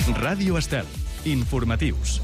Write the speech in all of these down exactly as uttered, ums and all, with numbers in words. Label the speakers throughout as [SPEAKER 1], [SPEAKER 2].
[SPEAKER 1] Ràdio Estel. Informatius.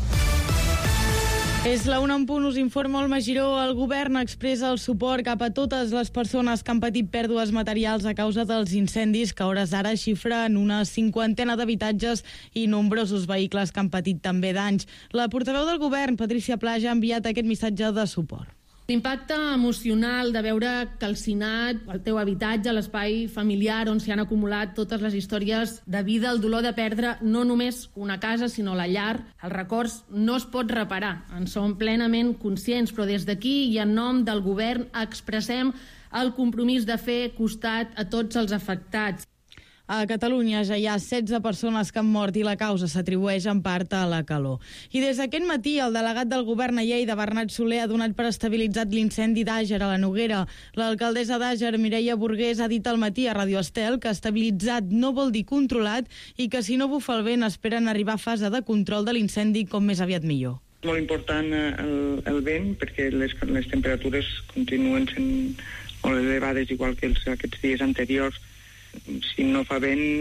[SPEAKER 2] És la una en punt, us informa el Magiró. El govern expressa el suport cap a totes les persones que han patit pèrdues materials a causa dels incendis, que a hores d'ara xifren una cinquantena d'habitatges i nombrosos vehicles que han patit també danys. La portaveu del govern, Patricia Plaja, ha enviat aquest missatge de suport.
[SPEAKER 3] L'impacte emocional de veure calcinat el teu habitatge, l'espai familiar on s'hi han acumulat totes les històries de vida, el dolor de perdre no només una casa, sinó la llar, els records no es pot reparar. En som plenament conscients, però des d'aquí i en nom del govern expressem el compromís de fer costat a tots els afectats.
[SPEAKER 2] A Catalunya ja hi ha setze persones que han mort i la causa s'atribueix en part a la calor. I des d'aquest matí el delegat del govern a Lleida, Bernat Soler, ha donat per estabilitzat l'incendi d'Àger a la Noguera. L'alcaldessa d'Àger, Mireia Burgués, ha dit al matí a Radio Estel que estabilitzat no vol dir controlat i que si no bufa el vent esperen arribar a fase de control de l'incendi com més aviat millor.
[SPEAKER 4] Molt important el, el vent perquè les, les temperatures continuen sent molt elevades igual que els, aquests dies anteriors. Si no fa vent,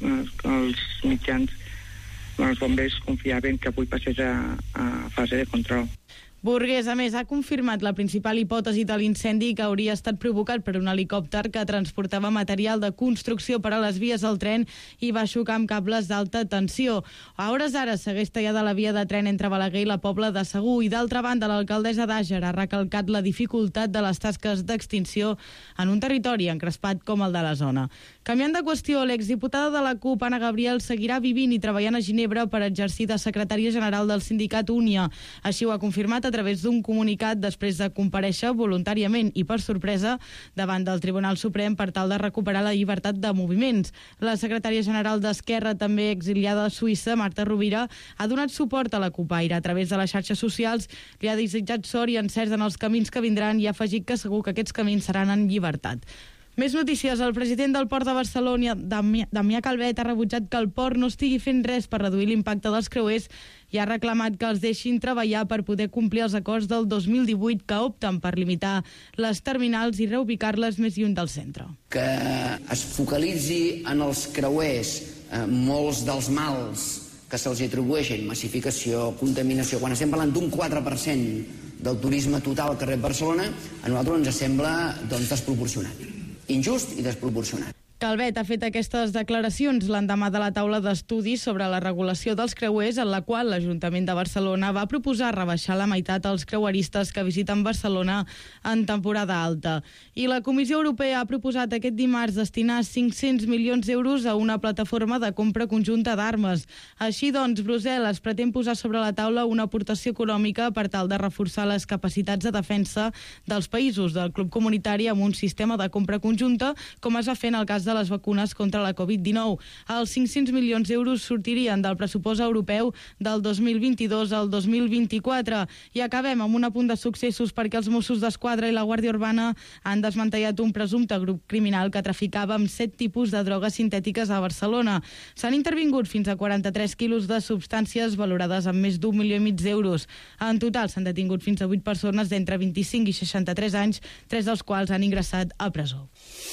[SPEAKER 4] els mitjans, els bombers confiaven que avui passés a, a fase de control.
[SPEAKER 2] Burgués, a més, ha confirmat la principal hipòtesi de l'incendi, que hauria estat provocat per un helicòpter que transportava material de construcció per a les vies del tren i va xocar amb cables d'alta tensió. A hores d'ara segueix tallada la via de tren entre Balaguer i la Pobla de Segur i, d'altra banda, l'alcaldessa d'Àger ha recalcat la dificultat de les tasques d'extinció en un territori encrespat com el de la zona. Canviant de qüestió, l'exdiputada de la CUP, Anna Gabriel, seguirà vivint i treballant a Ginebra per exercir de secretària general del sindicat Únia. Així ho ha confirmat a a través d'un comunicat després de comparèixer voluntàriament i per sorpresa davant del Tribunal Suprem per tal de recuperar la llibertat de moviments. La secretària general d'Esquerra, també exiliada a Suïssa, Marta Rovira, ha donat suport a la CUPaire a través de les xarxes socials, li ha desitjat sort i encerts en els camins que vindran i ha afegit que segur que aquests camins seran en llibertat. Més notícies. El president del Port de Barcelona, Damià, Damià Calvet, ha rebutjat que el port no estigui fent res per reduir l'impacte dels creuers i ha reclamat que els deixin treballar per poder complir els acords del dos mil divuit que opten per limitar les terminals i reubicar-les més lluny del centre.
[SPEAKER 5] Que es focalitzi en els creuers eh, molts dels mals que se'ls atribueixen, massificació, contaminació, quan estem parlant d'un quatre per cent del turisme total que rep Barcelona, a nosaltres ens sembla doncs, desproporcionat. Injust i desproporcionat.
[SPEAKER 2] Calvet ha fet aquestes declaracions l'endemà de la taula d'estudis sobre la regulació dels creuers, en la qual l'Ajuntament de Barcelona va proposar rebaixar la meitat als creueristes que visiten Barcelona en temporada alta. I la Comissió Europea ha proposat aquest dimarts destinar cinc-cents milions d'euros a una plataforma de compra conjunta d'armes. Així doncs, Brussel·les pretén posar sobre la taula una aportació econòmica per tal de reforçar les capacitats de defensa dels països del club comunitari amb un sistema de compra conjunta, com es va fer en el cas de les vacunes contra la covid dinou. Els cinc-cents milions d'euros sortirien del pressupost europeu del dos mil vint-i-dos al dos mil vint-i-quatre. I acabem amb un apunt de successos perquè els Mossos d'Esquadra i la Guàrdia Urbana han desmantellat un presumpte grup criminal que traficava amb set tipus de drogues sintètiques a Barcelona. S'han intervingut fins a quaranta-tres quilos de substàncies valorades amb més d'un milió i mig d'euros. En total s'han detingut fins a vuit persones d'entre vint-i-cinc i seixanta-tres anys, tres dels quals han ingressat a presó.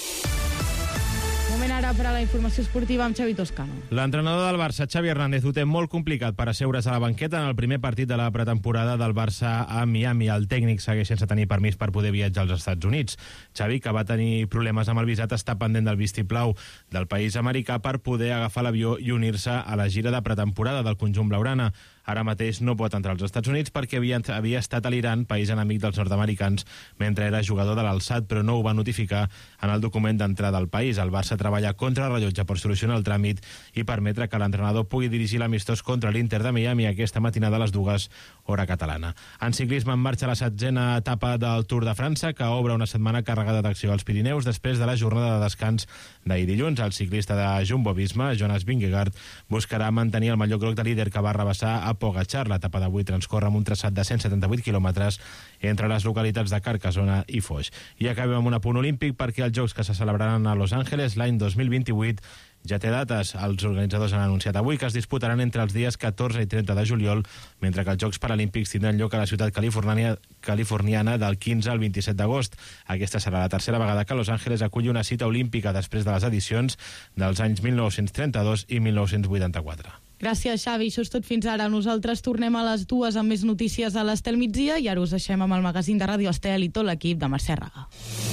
[SPEAKER 2] Moment ara per a la informació esportiva amb Xavi Toscano.
[SPEAKER 6] L'entrenador del Barça, Xavi Hernández, ho té molt complicat per asseure's a la banqueta en el primer partit de la pretemporada del Barça a Miami. El tècnic segueix sense tenir permís per poder viatjar als Estats Units. Xavi, que va tenir problemes amb el visat, està pendent del vistiplau del país americà per poder agafar l'avió i unir-se a la gira de pretemporada del conjunt blaugrana. Ara mateix no pot entrar als Estats Units perquè havia, havia estat a l'Iran, país enemic dels nord-americans, mentre era jugador de l'Al-Sadd, però no ho va notificar en el document d'entrada al país. El Barça treballa contra el rellotge per solucionar el tràmit i permetre que l'entrenador pugui dirigir l'amistós contra l'Inter de Miami aquesta matinada a les dues, hora catalana. En ciclisme en marxa la setzena etapa del Tour de França, que obre una setmana carregada d'acció als Pirineus després de la jornada de descans d'ahir dilluns. El ciclista de Jumbo-Visma, Jonas Vingegaard, buscarà mantenir el mallot groc de líder que va rebassar a Pogacar. L'etapa d'avui transcorre amb un traçat de cent setanta-vuit quilòmetres entre les localitats de Carcassona i Foix. I acabem amb un apunt olímpic perquè els Jocs que se celebraran a Los Angeles l'any dos mil vint-i-vuit ja té dates. Els organitzadors han anunciat avui que es disputaran entre els dies catorze i trenta de juliol, mentre que els Jocs Paralímpics tindran lloc a la ciutat californiana, californiana del quinze al vint-i-set d'agost. Aquesta serà la tercera vegada que Los Angeles aculli una cita olímpica després de les edicions dels anys mil nou-cents trenta-dos i mil nou-cents vuitanta-quatre.
[SPEAKER 2] Gràcies, Xavi. Això és tot fins ara. Nosaltres tornem a les dues amb més notícies a l'Estel migdia i ara us deixem amb el magazín de Ràdio Estel i tot l'equip de Mercè Raga.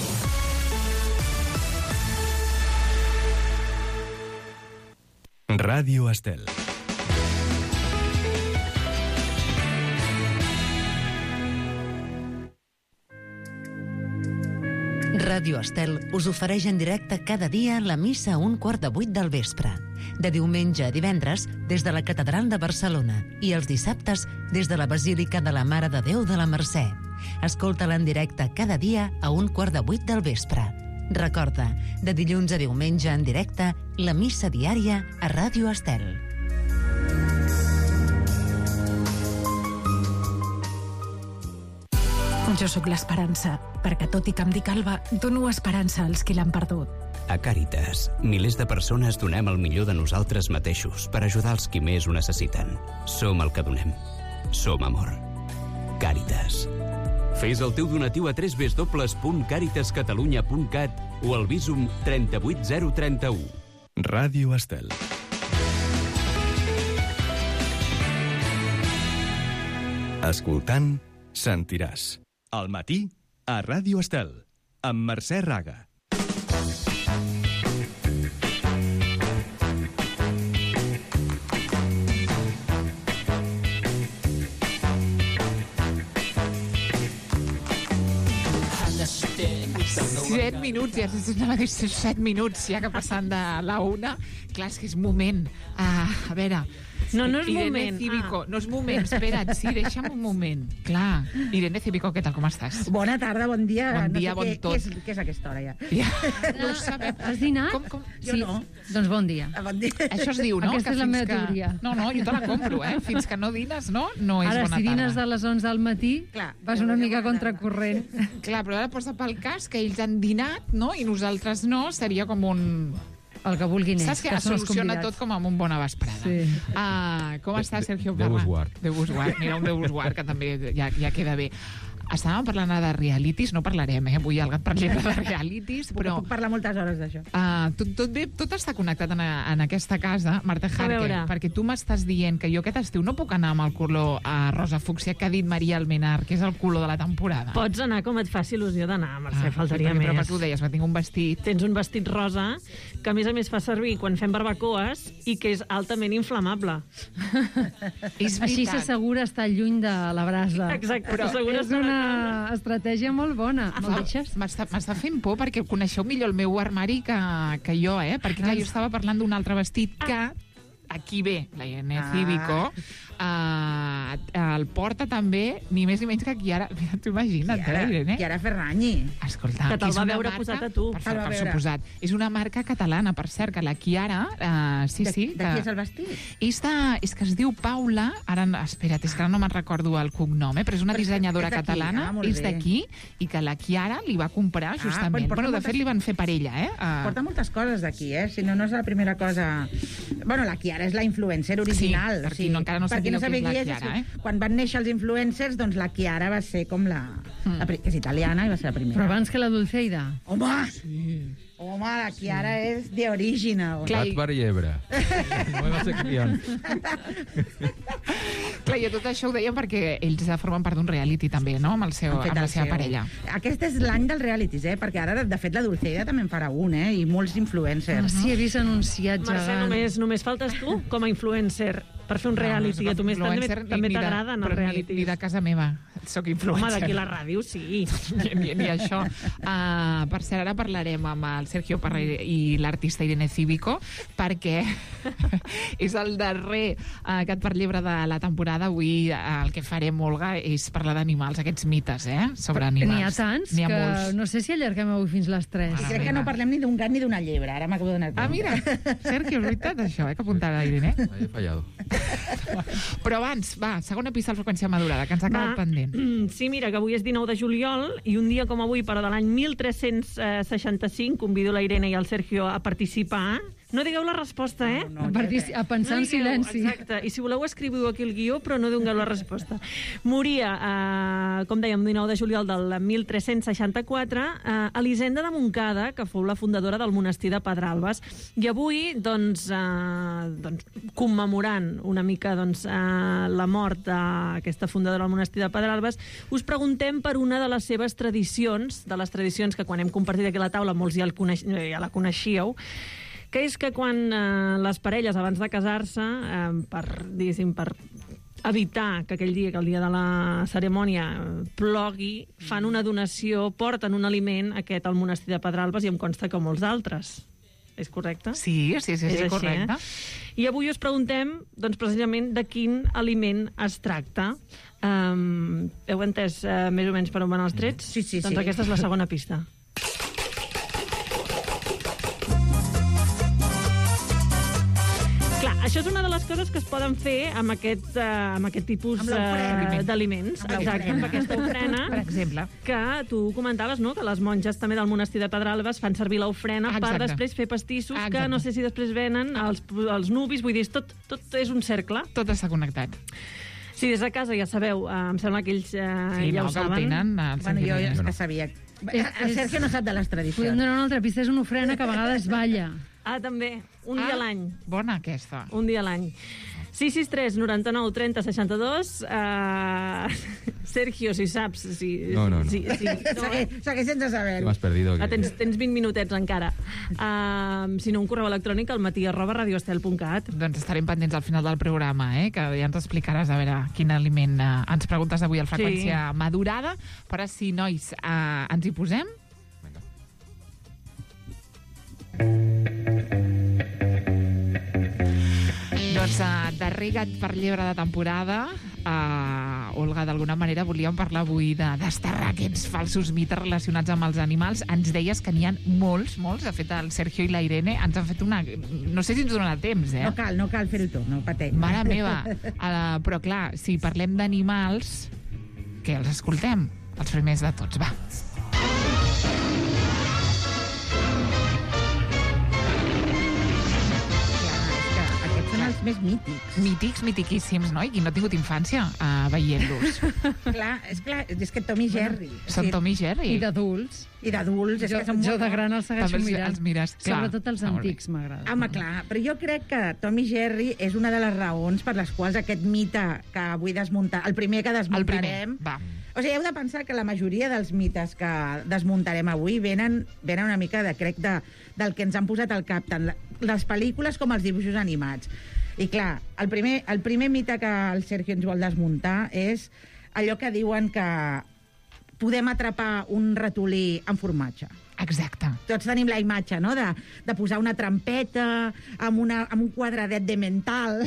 [SPEAKER 1] Ràdio Estel.
[SPEAKER 7] Ràdio Estel us ofereix en directe cada dia la missa a un quart de vuit del vespre. De diumenge a divendres, des de la Catedral de Barcelona i els dissabtes, des de la Basílica de la Mare de Déu de la Mercè. Escolta-la en directe cada dia a un quart de vuit del vespre. Recorda, de dilluns a diumenge en directe, la missa diària a Ràdio Estel.
[SPEAKER 8] Jo sóc l'Esperança, perquè tot i que em dic Alba, dono esperança als qui l'han perdut.
[SPEAKER 9] A Càritas, milers de persones donem el millor de nosaltres mateixos per ajudar els qui més ho necessiten. Som el que donem. Som amor. Càritas. Fes el teu donatiu a w w w punt càritas catalunya punt cat o al Bizum trenta-vuit zero trenta-u.
[SPEAKER 1] Ràdio Estel. Escoltant, sentiràs. Al matí, a Ràdio Estel, amb Mercè Raga.
[SPEAKER 10] Set minuts, ja anava a dir set minuts, ja que passant de la una. Clar, és que és moment. Uh, a veure...
[SPEAKER 11] No, no és
[SPEAKER 10] Irene
[SPEAKER 11] moment.
[SPEAKER 10] Cívico,
[SPEAKER 11] Ah.
[SPEAKER 10] no és moment, espera't, sí, deixa'm un moment. Clar, Irene Cívico, què tal, com estàs?
[SPEAKER 12] Bona tarda, bon dia.
[SPEAKER 10] Bon
[SPEAKER 12] no
[SPEAKER 10] dia,
[SPEAKER 12] sé
[SPEAKER 10] bon
[SPEAKER 12] què,
[SPEAKER 10] tot.
[SPEAKER 12] Què és, què és aquesta hora, ja?
[SPEAKER 10] Ja, no ho sabem.
[SPEAKER 11] Has dinat?
[SPEAKER 10] Com, com?
[SPEAKER 12] Jo
[SPEAKER 11] Sí.
[SPEAKER 12] no.
[SPEAKER 11] Doncs bon dia.
[SPEAKER 12] Ah, bon dia.
[SPEAKER 10] Això es diu, no?
[SPEAKER 11] Aquesta
[SPEAKER 10] que
[SPEAKER 11] és la
[SPEAKER 10] fins
[SPEAKER 11] meva
[SPEAKER 10] que...
[SPEAKER 11] teoria.
[SPEAKER 10] No, no, jo te la compro, eh? Fins que no dines, no? No és
[SPEAKER 11] Ara,
[SPEAKER 10] bona
[SPEAKER 11] si dines
[SPEAKER 10] tarda.
[SPEAKER 11] de les onze al matí,
[SPEAKER 12] Clar,
[SPEAKER 11] vas una
[SPEAKER 12] ja
[SPEAKER 11] mica
[SPEAKER 12] bona tarda.
[SPEAKER 11] contracorrent.
[SPEAKER 10] Clar, però ara posa pel cas que ells han dinat, no? I nosaltres no, seria com un...
[SPEAKER 11] El que vulguin ells,
[SPEAKER 10] Saps que
[SPEAKER 11] que
[SPEAKER 10] es
[SPEAKER 11] són els
[SPEAKER 10] soluciona
[SPEAKER 11] convidats.
[SPEAKER 10] tot com amb un bona vesprada.
[SPEAKER 11] Sí.
[SPEAKER 10] Ah, com està, Sergio
[SPEAKER 6] de
[SPEAKER 10] Parra?
[SPEAKER 6] Busguard.
[SPEAKER 10] De Busguard. Mira, un de Busguard, que també ja, ja queda bé. Estàvem parlant ara de realities, no parlarem, eh? Avui el gat parlem de realities,
[SPEAKER 12] Puc,
[SPEAKER 10] però...
[SPEAKER 12] puc parlar moltes hores d'això.
[SPEAKER 10] Uh, tot, tot, bé, tot està connectat en, a, en aquesta casa, Marta Harker,
[SPEAKER 11] veure.
[SPEAKER 10] perquè tu m'estàs dient que jo aquest estiu no puc anar amb el color uh, rosa fúcsia que ha dit Maria Almenar, que és el color de la temporada.
[SPEAKER 11] Pots anar com et faci il·lusió d'anar, Mercè, faltaria
[SPEAKER 10] perquè,
[SPEAKER 11] més.
[SPEAKER 10] Però per tu ho deies, que tinc un vestit...
[SPEAKER 11] Tens un vestit rosa que, a més a més, fa servir quan fem barbacoes i que és altament inflamable.
[SPEAKER 10] És
[SPEAKER 11] Així
[SPEAKER 10] veritat.
[SPEAKER 11] s'assegura estar lluny de la brasa.
[SPEAKER 10] Però
[SPEAKER 11] Exacte, però s'assegura
[SPEAKER 10] és
[SPEAKER 11] estar una estratègia molt bona.
[SPEAKER 10] Ah,
[SPEAKER 11] Me'l deixes?
[SPEAKER 10] M'està m'està fent por perquè coneixeu millor el meu armari que, que jo, eh? Perquè clar, jo estava parlant d'un altre vestit que aquí ve la Irene
[SPEAKER 12] Ah.
[SPEAKER 10] Cívico, uh, el porta també ni més ni menys que Chiara. Mira, tu imagina't,
[SPEAKER 12] Chiara,
[SPEAKER 10] eh, Irene?
[SPEAKER 12] Chiara Ferragni.
[SPEAKER 10] Escolta,
[SPEAKER 11] Que te'l
[SPEAKER 10] és
[SPEAKER 11] va
[SPEAKER 10] una
[SPEAKER 11] veure
[SPEAKER 10] marca-
[SPEAKER 11] posat a tu.
[SPEAKER 10] Per,
[SPEAKER 12] Te'l va
[SPEAKER 10] per
[SPEAKER 12] veure.
[SPEAKER 10] suposat. És una marca catalana, per cert, que la Chiara... Uh, sí,
[SPEAKER 12] De,
[SPEAKER 10] sí.
[SPEAKER 12] de qui és el vestit?
[SPEAKER 10] És, de, és que es diu Paula, ara, espera't, és que ara no me'n recordo el cognom, eh, però és una
[SPEAKER 12] Però és-
[SPEAKER 10] dissenyadora
[SPEAKER 12] és d'aquí,
[SPEAKER 10] catalana,
[SPEAKER 12] ah, molt
[SPEAKER 10] és
[SPEAKER 12] bé.
[SPEAKER 10] d'aquí, i que la Chiara li va comprar, justament.
[SPEAKER 12] però porta
[SPEAKER 10] bueno, de
[SPEAKER 12] moltes-
[SPEAKER 10] fet, li van fer parella, eh? Uh,
[SPEAKER 12] Porta moltes coses d'aquí, eh? Si no, no és la primera cosa... Bueno, la Chiara és la influencer original.
[SPEAKER 10] Sí, per qui no- encara no
[SPEAKER 12] per qui
[SPEAKER 10] sapigueu
[SPEAKER 12] no
[SPEAKER 10] qui és la
[SPEAKER 12] sabia
[SPEAKER 10] Chiara,
[SPEAKER 12] és-
[SPEAKER 10] eh?
[SPEAKER 12] Quan van néixer els influencers, doncs la Chiara va ser com la...
[SPEAKER 10] Mm.
[SPEAKER 12] la pri- que és italiana i va ser la primera.
[SPEAKER 11] Però abans que la Dulceida.
[SPEAKER 12] Home! Sí. Home, la Chiara sí. és the original.
[SPEAKER 10] Clar,
[SPEAKER 6] Gat per llebre. Nueva sección.
[SPEAKER 10] Clar, i tot això ho deien perquè ells formen part d'un reality també, no?, amb, el seu,
[SPEAKER 12] Han fet
[SPEAKER 10] amb la
[SPEAKER 12] el
[SPEAKER 10] seva
[SPEAKER 12] seu.
[SPEAKER 10] parella.
[SPEAKER 12] Aquest és l'any dels realities, eh? Perquè ara, de fet, la Dulceida també en farà un, eh? I molts influencers.
[SPEAKER 11] Ah, sí, he vist anunciats
[SPEAKER 13] Mercè,
[SPEAKER 11] gegants.
[SPEAKER 13] només, només faltes tu com a influencer per fer un reality.
[SPEAKER 10] No,
[SPEAKER 13] A tu més també,
[SPEAKER 10] influencer ni-
[SPEAKER 13] també
[SPEAKER 10] ni de-
[SPEAKER 13] t'agraden
[SPEAKER 10] però
[SPEAKER 13] els
[SPEAKER 10] ni-
[SPEAKER 13] realities.
[SPEAKER 10] Ni de casa meva, soc influencer.
[SPEAKER 13] Home, d'aquí la ràdio, sí.
[SPEAKER 10] ni, ni, ni això. Uh, per cert, ara parlarem amb el Sergio Parra i l'artista Irene Cívico, perquè és el darrer uh, Gat per llebre de la temporada. Avui uh, el que farem, Olga, és parlar d'animals, aquests mites, eh?, sobre animals.
[SPEAKER 11] N'hi ha tants
[SPEAKER 10] N'hi ha
[SPEAKER 11] que
[SPEAKER 10] molts.
[SPEAKER 11] no sé si allarguem avui fins les tres.
[SPEAKER 12] I crec que no parlem ni d'un gat ni d'una llebre. Ara m'acabo d'anar
[SPEAKER 10] Ah, mira, Sergio, és veritat, això, eh, que apuntava Irene.
[SPEAKER 6] He fallado.
[SPEAKER 10] Però abans, va, segona pista de freqüència madurada, que ens ha quedat
[SPEAKER 13] Va.
[SPEAKER 10] pendent.
[SPEAKER 13] Sí, mira, que avui és dinou de juliol i un dia com avui, però de l'any mil tres-cents seixanta-cinc, convido la Irene i el Sergio a participar
[SPEAKER 11] No digueu la resposta, eh?
[SPEAKER 8] No, no, per dir, a pensar
[SPEAKER 11] no
[SPEAKER 8] en
[SPEAKER 11] digueu,
[SPEAKER 8] silenci.
[SPEAKER 11] Exacte, i si voleu escriviu aquí el guió, però no dongueu la resposta. Moria, eh, com dèiem, dinou de juliol del mil tres-cents seixanta-quatre, eh, Elisenda de Montcada, que fou la fundadora del monestir de Pedralbes. I avui, doncs, eh, doncs commemorant una mica doncs, eh, la mort d'aquesta fundadora del monestir de Pedralbes, us preguntem per una de les seves tradicions, de les tradicions que quan hem compartit aquí a la taula molts ja, el coneix, ja la coneixíeu, que és que quan eh, les parelles, abans de casar-se, eh, per, diguéssim, per evitar que aquell dia, que el dia de la cerimònia, plogui, fan una donació, porten un aliment, aquest, al monestir de Pedralbes, i em consta que molts altres. És correcte?
[SPEAKER 10] Sí, sí, sí, sí,
[SPEAKER 11] és
[SPEAKER 10] correcte.
[SPEAKER 11] Eh? I avui us preguntem, doncs, precisament, de quin aliment es tracta. Um, heu entès uh, més o menys per on van els trets?
[SPEAKER 12] Sí, sí, sí.
[SPEAKER 11] Doncs aquesta és la segona pista. Clar, això és una de les coses que es poden fer amb aquest, uh, amb aquest tipus
[SPEAKER 12] Amb l'ofrena.
[SPEAKER 11] uh, d'aliments.
[SPEAKER 12] Amb
[SPEAKER 11] Exacte,
[SPEAKER 12] l'ofrena.
[SPEAKER 11] amb aquesta ofrena.
[SPEAKER 10] Per exemple.
[SPEAKER 11] Que tu comentaves, no?, que les monges també del monestir de Pedralbes fan servir l'ofrena per
[SPEAKER 10] Exacte.
[SPEAKER 11] després fer pastissos,
[SPEAKER 10] Exacte.
[SPEAKER 11] que no sé si després venen els, els nuvis, vull dir, tot, tot és un cercle.
[SPEAKER 10] Tot està connectat.
[SPEAKER 11] Si des de casa ja sabeu, eh, em sembla que ells eh,
[SPEAKER 10] Sí,
[SPEAKER 11] ja
[SPEAKER 10] no,
[SPEAKER 11] ho
[SPEAKER 10] que ho
[SPEAKER 11] saben.
[SPEAKER 10] tenen. El
[SPEAKER 12] Bueno, jo
[SPEAKER 10] Sergio
[SPEAKER 12] és
[SPEAKER 10] no.
[SPEAKER 12] que sabia.
[SPEAKER 8] És-
[SPEAKER 12] El Sergio no sap de les
[SPEAKER 8] Podem
[SPEAKER 12] tradicions.
[SPEAKER 8] donar una altra pista, és una ofrena que a vegades balla.
[SPEAKER 11] Ah, també, un
[SPEAKER 10] Ah,
[SPEAKER 11] dia a l'any.
[SPEAKER 10] Bona aquesta.
[SPEAKER 11] Un dia a l'any. sis sis tres, noranta-nou, trenta, seixanta-dos. Uh, Sergio, si saps... Si,
[SPEAKER 14] No, no, no.
[SPEAKER 11] Si, si, no,
[SPEAKER 12] Segueix, segueix sense saber-ho.
[SPEAKER 14] M'has perdido.
[SPEAKER 11] Ah,
[SPEAKER 14] Que...
[SPEAKER 11] tens, tens vint minutets encara. Uh, si no, un correu electrònic al matí arroba radioestel punt cat.
[SPEAKER 10] Doncs estarem pendents al final del programa, eh? Que ja ens explicaràs a veure quin aliment eh, ens preguntes avui al Freqüència sí. Madurada. Però ara sí, nois, eh, ens hi posem? Doncs uh, darrer gat per llebre de temporada, uh, Olga, d'alguna manera volíem parlar avui de desterrar aquests falsos mites relacionats amb els animals. Ens deies que n'hi ha molts, molts. De fet, el Sergio i la Irene ens han fet una... No sé si ens donarà temps, eh?
[SPEAKER 12] No cal, no cal fer-ho tot, no pateix.
[SPEAKER 10] Mare meva. Uh, però clar, si parlem d'animals, que els escoltem? Els primers de tots, va.
[SPEAKER 12] Són els més mítics.
[SPEAKER 10] Mítics, mitiquíssims, no? I qui no ha tingut infància uh, veient-los.
[SPEAKER 12] Clar, és clar, és que Tom i Jerry.
[SPEAKER 10] Són Tom i Jerry.
[SPEAKER 8] I d'adults.
[SPEAKER 12] I d'adults, és
[SPEAKER 8] Jo,
[SPEAKER 12] que són
[SPEAKER 8] jo
[SPEAKER 12] molt
[SPEAKER 8] de
[SPEAKER 12] bons.
[SPEAKER 8] gran els segueixo
[SPEAKER 10] També els-
[SPEAKER 8] mirant.
[SPEAKER 10] els mires, clar.
[SPEAKER 8] Sobretot els
[SPEAKER 10] Ah, molt bé.
[SPEAKER 8] antics m'agrada.
[SPEAKER 12] Home, clar, però jo crec que Tom i Jerry és una de les raons per les quals aquest mite que vull desmuntar, el primer que desmuntarem...
[SPEAKER 10] El primer, va.
[SPEAKER 12] O sigui, heu de pensar que la majoria dels mites que desmuntarem avui venen, venen una mica de, crec, de, del que ens han posat al cap, tant les pel·lícules com els dibuixos animats. I clar, el primer, el primer mite que el Sergio ens vol desmuntar és allò que diuen que podem atrapar un ratolí amb formatge.
[SPEAKER 10] Exacte.
[SPEAKER 12] Tots tenim la imatge, no?, de, de posar una trampeta amb, una, amb un quadradet de mental.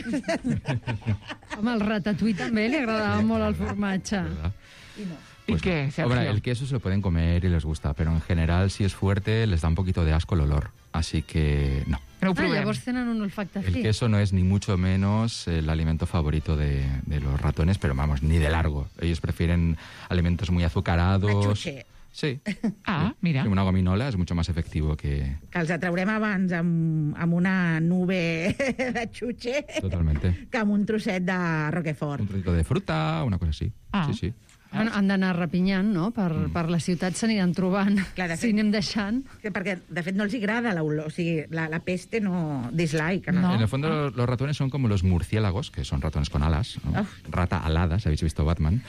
[SPEAKER 8] Home, el ratatouille també li agradava molt el formatge.
[SPEAKER 12] I no.
[SPEAKER 10] ¿Y
[SPEAKER 14] Pues,
[SPEAKER 10] qué, Sergio?
[SPEAKER 14] hombre, el queso se lo pueden comer y les gusta, pero en general, si es fuerte, les da un poquito de asco el olor. Así que no.
[SPEAKER 10] No ho
[SPEAKER 8] Ah,
[SPEAKER 10] provem.
[SPEAKER 8] llavors tenen un olfacte
[SPEAKER 14] El
[SPEAKER 8] fi.
[SPEAKER 14] queso no es ni mucho menos el alimento favorito de, de los ratones, pero vamos, ni de largo. Ellos prefieren alimentos muy azucarados.
[SPEAKER 12] Una xuche.
[SPEAKER 14] Sí.
[SPEAKER 10] Ah, mira.
[SPEAKER 14] Una gominola es mucho más efectivo que...
[SPEAKER 12] Que els atraurem abans amb, amb una nube de xuche
[SPEAKER 14] Totalmente.
[SPEAKER 12] que amb un trosset de Roquefort.
[SPEAKER 14] Un trocito de fruta, una cosa así.
[SPEAKER 8] Ah.
[SPEAKER 14] Sí, sí.
[SPEAKER 8] Bueno, han d'anar repinyant, no? Per, mm. per la ciutat s'aniran trobant.
[SPEAKER 12] Clar, de
[SPEAKER 8] si
[SPEAKER 12] fet-
[SPEAKER 8] anem deixant.
[SPEAKER 12] Que perquè, de fet, no els agrada l'olor. O sigui, la, la peste no... Dislike. No.
[SPEAKER 14] En el fondo, los, los ratones son como los murciélagos, que son ratones con alas. ¿no? Rata alada, si habéis visto Batman.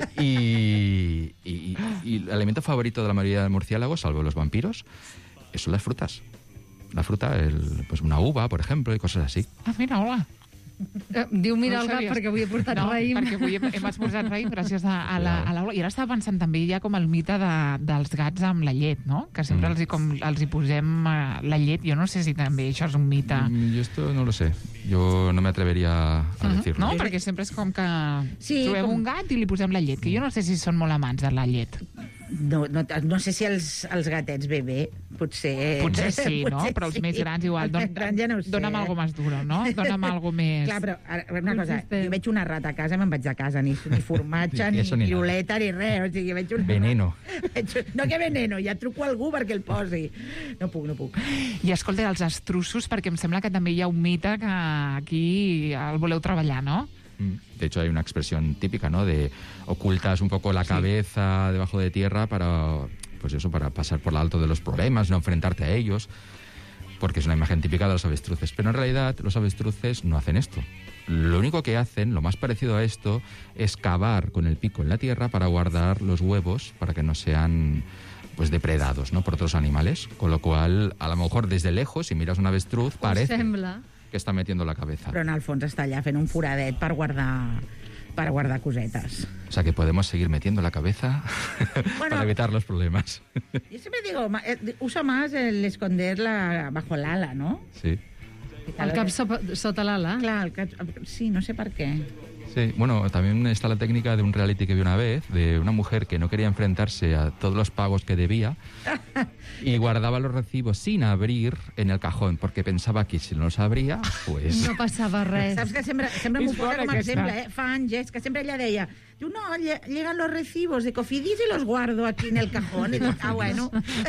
[SPEAKER 14] Y, y, y el alimento favorito de la mayoría de murciélagos, salvo los vampiros, son las frutas. La fruta, el, pues una uva, por ejemplo, y cosas así.
[SPEAKER 10] Ah, mira, hola.
[SPEAKER 8] Eh, diu mira
[SPEAKER 10] No ho
[SPEAKER 8] el gat
[SPEAKER 10] sabies.
[SPEAKER 8] perquè avui he portat
[SPEAKER 10] no,
[SPEAKER 8] raïm.
[SPEAKER 10] perquè avui hem, hem esmorzat raïm gràcies a, a la- a l'Aula. I ara estava pensant també ja com el mite de, dels gats amb la llet, no? Que sempre
[SPEAKER 14] Mm.
[SPEAKER 10] els, hi, com, els hi posem uh, la llet. Jo no sé si també això és un mite.
[SPEAKER 14] Mm, Yo esto no lo sé. Yo no me atrevería a
[SPEAKER 10] Mhm.
[SPEAKER 14] decirlo.
[SPEAKER 10] No? Perquè sempre és com que
[SPEAKER 12] Sí,
[SPEAKER 10] trobem
[SPEAKER 12] com-
[SPEAKER 10] un gat i li posem la llet, que jo no sé si són molt amants de la llet.
[SPEAKER 12] No, no, no sé si els, els gatets bebè, potser...
[SPEAKER 10] Potser sí, no?
[SPEAKER 12] potser
[SPEAKER 10] Però els
[SPEAKER 12] sí.
[SPEAKER 10] més grans igual.
[SPEAKER 12] Els més grans ja no ho sé,
[SPEAKER 10] Dóna'm
[SPEAKER 12] eh?
[SPEAKER 10] algo més duro, no? Dóna'm algo més...
[SPEAKER 12] Clar, però ara, una cosa, jo veig una rata a casa i me'n vaig a casa, ni, ni formatge, ni
[SPEAKER 14] Eso ni nada.
[SPEAKER 12] piruleta, ni res. O sigui, veig un...
[SPEAKER 14] Veneno.
[SPEAKER 12] No, que veneno, ja truco a algú perquè el posi. No puc, no puc.
[SPEAKER 10] I escolta, els estrussos, perquè em sembla que també hi ha un mite que aquí el voleu treballar, no?
[SPEAKER 14] De hecho, hay una expresión típica, ¿no? De ocultas un poco la cabeza debajo de tierra para, pues eso, para pasar por lo alto de los problemas, no enfrentarte a ellos, porque es una imagen típica de los avestruces. Pero en realidad los avestruces no hacen esto. Lo único que hacen, lo más parecido a esto, es cavar con el pico en la tierra para guardar los huevos, para que no sean pues depredados, ¿no? Por otros animales. Con lo cual, a lo mejor desde lejos, si miras un avestruz, parece
[SPEAKER 2] Sembla.
[SPEAKER 14] que está metiendo la cabeza.
[SPEAKER 12] Però en el fons està allà fent un foradet per guardar, per guardar cosetes.
[SPEAKER 14] O sea que podemos seguir metiendo la cabeza
[SPEAKER 12] Bueno,
[SPEAKER 14] para evitar los problemas.
[SPEAKER 12] Yo siempre digo, ma- eh, usa más el esconderla bajo el ala, ¿no?
[SPEAKER 14] Sí.
[SPEAKER 2] El cap sota, sota l'ala.
[SPEAKER 12] Clar, el cap, sí, no sé per què.
[SPEAKER 14] Sí, bueno, también está la técnica de un reality que vi una vez, de una mujer que no quería enfrentarse a todos los pagos que debía y guardaba los recibos sin abrir en el cajón, porque pensaba que si no los abría, pues...
[SPEAKER 2] No passava res.
[SPEAKER 12] Saps que sempre, sempre
[SPEAKER 10] És
[SPEAKER 12] m'ho posa
[SPEAKER 10] bona
[SPEAKER 12] com a
[SPEAKER 10] aquesta.
[SPEAKER 12] exemple, eh? Fa anys, eh? Que sempre ella deia, diu, no, lle- llegan los recibos de Cofidis y los guardo aquí en el cajón. I dic, ah, bueno,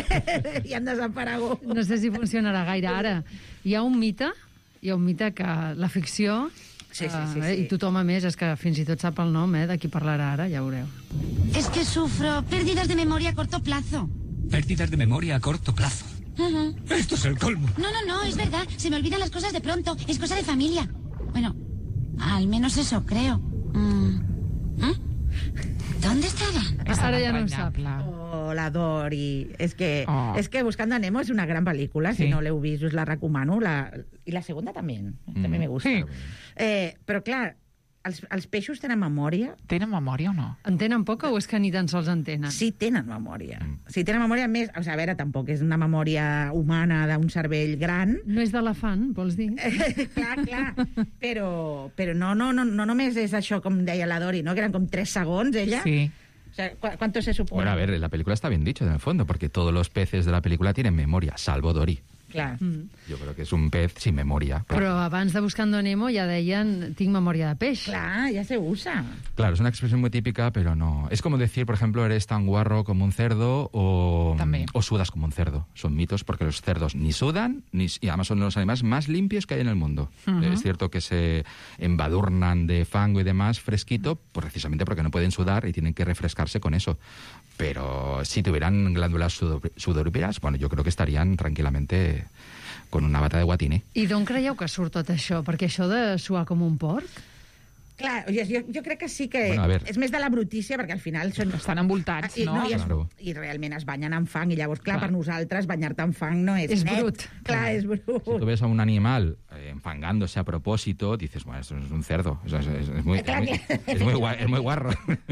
[SPEAKER 12] i han desaparegut.
[SPEAKER 2] No sé si funcionarà gaire. Ara, hi ha un mite, hi ha un mite que la ficció...
[SPEAKER 12] Sí, sí, sí,
[SPEAKER 2] eh,
[SPEAKER 12] sí.
[SPEAKER 2] I tothom, a més, és que fins i tot sap el nom, eh, de qui parlarà ara, ja ho veureu.
[SPEAKER 15] Es que sufro pérdidas de memoria a corto plazo.
[SPEAKER 16] Pérdidas de memoria a corto plazo.
[SPEAKER 15] Ujú.
[SPEAKER 16] Esto es el colmo.
[SPEAKER 15] No, no, no, es verdad. Se me olvidan las cosas de pronto. Es cosa de familia. Bueno, al menos eso creo. Mm. ¿Eh? ¿Dónde estaba?
[SPEAKER 2] Ara ja no ho sap.
[SPEAKER 12] Oh, la Dori. És que,
[SPEAKER 10] Oh.
[SPEAKER 12] és que Buscando a Nemo és una gran pel·lícula.
[SPEAKER 10] Sí.
[SPEAKER 12] Si no l'heu vist, us la recomano. La, I la segunda també. Mm. També me gusta.
[SPEAKER 10] Sí.
[SPEAKER 12] Eh, però, clar, els, els peixos tenen memòria?
[SPEAKER 10] Tenen memòria o no?
[SPEAKER 2] En tenen poca o és que ni tan sols en tenen?
[SPEAKER 12] Sí, tenen memòria. Sí, tenen memòria més... O sigui, a veure, tampoc és una memòria humana d'un cervell gran.
[SPEAKER 2] No és d'elefant, vols dir?
[SPEAKER 12] clar, clar. Però, però no, no, no, no només és això, com deia la Dori, no? Que eren com tres segons, ella.
[SPEAKER 10] Sí.
[SPEAKER 12] O sea, ¿cu- ¿cuánto se supone?
[SPEAKER 14] Bueno, a ver, la película está bien dicho en el fondo, porque todos los peces de la película tienen memoria, salvo Dory.
[SPEAKER 12] Clar.
[SPEAKER 2] Mm.
[SPEAKER 14] Yo creo que es un pez sin memoria.
[SPEAKER 2] Però abans de Buscando Nemo ja deien tinc memòria de peix.
[SPEAKER 12] Clar, ja se usa.
[SPEAKER 14] Claro, es una expresión muy típica, pero no. Es como decir, por ejemplo, eres tan guarro como un cerdo o,
[SPEAKER 10] También.
[SPEAKER 14] o sudas como un cerdo. Son mitos porque los cerdos ni sudan, ni, y además son los animales más limpios que hay en el mundo.
[SPEAKER 10] Ujú.
[SPEAKER 14] Es cierto que se embadurnan de fango y demás fresquito, pues precisamente porque no pueden sudar y tienen que refrescarse con eso. Pero si tuvieran glándulas sudor- sudoríparas, bueno, yo creo que estarían tranquilamente con una bata de guatine.
[SPEAKER 2] I d'on creieu que surt tot això? Perquè això de suar com un porc...
[SPEAKER 12] Clar, jo, jo, jo crec que sí que
[SPEAKER 14] Bueno, a ver.
[SPEAKER 12] és més de la brutícia, perquè al final són...
[SPEAKER 10] Estan envoltats,
[SPEAKER 12] I,
[SPEAKER 10] no?
[SPEAKER 12] no, i, es,
[SPEAKER 14] Claro.
[SPEAKER 12] I realment es banyen en fang, i llavors, clar,
[SPEAKER 10] Clar.
[SPEAKER 12] per nosaltres, banyar-te en fang no és,
[SPEAKER 2] És
[SPEAKER 12] net.
[SPEAKER 2] brut.
[SPEAKER 12] Clar, és brut.
[SPEAKER 14] Si tú ves a un animal eh, enfangándose a propósito, dices, bueno, esto es un cerdo. Eso es, es- es muy, es, muy, es muy gua- es muy guarro.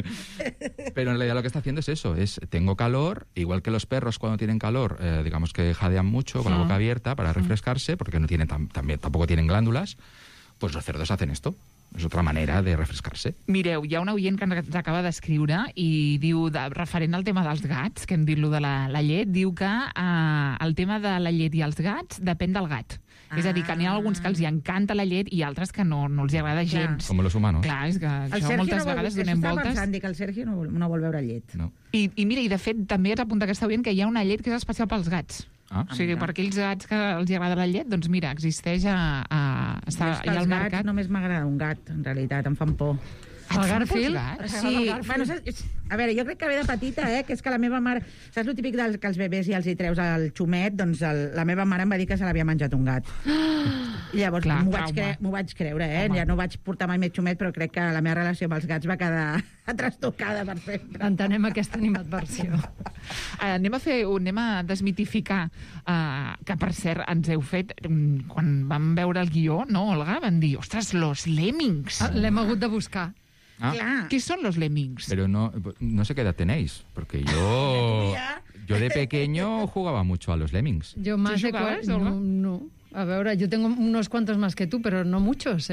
[SPEAKER 14] Pero en realidad lo que está haciendo es eso, es tengo calor, igual que los perros cuando tienen calor, eh, digamos que jadean mucho con la
[SPEAKER 10] Ah.
[SPEAKER 14] boca abierta para refrescarse, porque no tienen tam- también, tampoco tienen glándulas, pues los cerdos hacen esto. És otra manera de refrescar-se.
[SPEAKER 10] Mireu, hi ha un oient que ens acaba d'escriure i diu, de, referent al tema dels gats, que hem dit lo de la, la llet, diu que eh, el tema de la llet i els gats depèn del gat. Ah. És a dir, que n'hi ha alguns que els hi encanta la llet i altres que no, no els hi agrada
[SPEAKER 12] Clar.
[SPEAKER 10] gens.
[SPEAKER 14] Com los humanos.
[SPEAKER 10] Clar, és que
[SPEAKER 12] El
[SPEAKER 10] això
[SPEAKER 12] Sergio
[SPEAKER 10] moltes
[SPEAKER 12] no vol,
[SPEAKER 10] vegades
[SPEAKER 12] això
[SPEAKER 10] donem
[SPEAKER 12] estava
[SPEAKER 10] voltes.
[SPEAKER 12] pensant, dic, el Sergio no, vol- no vol beure llet.
[SPEAKER 14] No.
[SPEAKER 10] I, I mira, i de fet també es apunta aquesta oient que hi ha una llet que és especial pels gats.
[SPEAKER 14] Ah.
[SPEAKER 10] O sigui, per aquells gats que els hi agrada la llet, doncs mira, existeix a, a, està
[SPEAKER 12] És que
[SPEAKER 10] allà
[SPEAKER 12] els
[SPEAKER 10] al
[SPEAKER 12] gats
[SPEAKER 10] mercat.
[SPEAKER 12] només m'agrada un gat, en realitat, em fan por.
[SPEAKER 10] Et fan
[SPEAKER 2] Garfield?
[SPEAKER 10] pels gats?
[SPEAKER 12] Sí, bueno, saps, a veure, jo crec que ve de petita, eh, que és que la meva mare... Saps el típic dels, que els bebès i els hi treus el xumet? Doncs el, la meva mare em va dir que se l'havia menjat un gat. I llavors
[SPEAKER 10] Clar,
[SPEAKER 12] m'ho vaig,
[SPEAKER 10] trauma.
[SPEAKER 12] cre m'ho vaig creure, eh?
[SPEAKER 10] Home.
[SPEAKER 12] Ja no vaig portar mai més xumet, però crec que la meva relació amb els gats va quedar trastocada per sempre.
[SPEAKER 2] Entenem aquesta animadversió.
[SPEAKER 10] Eh, anem a fer, anem a desmitificar eh, que, per cert, ens heu fet, mm, quan vam veure el guió, no, Olga? Van dir, ostres, los lemmings.
[SPEAKER 2] Ah, l'hem hagut de buscar.
[SPEAKER 14] Ah,
[SPEAKER 12] Clar.
[SPEAKER 10] ¿Qué son los lemmings?
[SPEAKER 14] pero no, no sé qué edad tenéis, porque yo, yo de pequeño jugaba mucho a los lemmings.
[SPEAKER 2] Yo más de
[SPEAKER 10] jugabas,
[SPEAKER 2] cua-
[SPEAKER 10] Olga?
[SPEAKER 2] no, no. A veure, yo tengo unos cuantos más que tú, pero no muchos, ¿eh?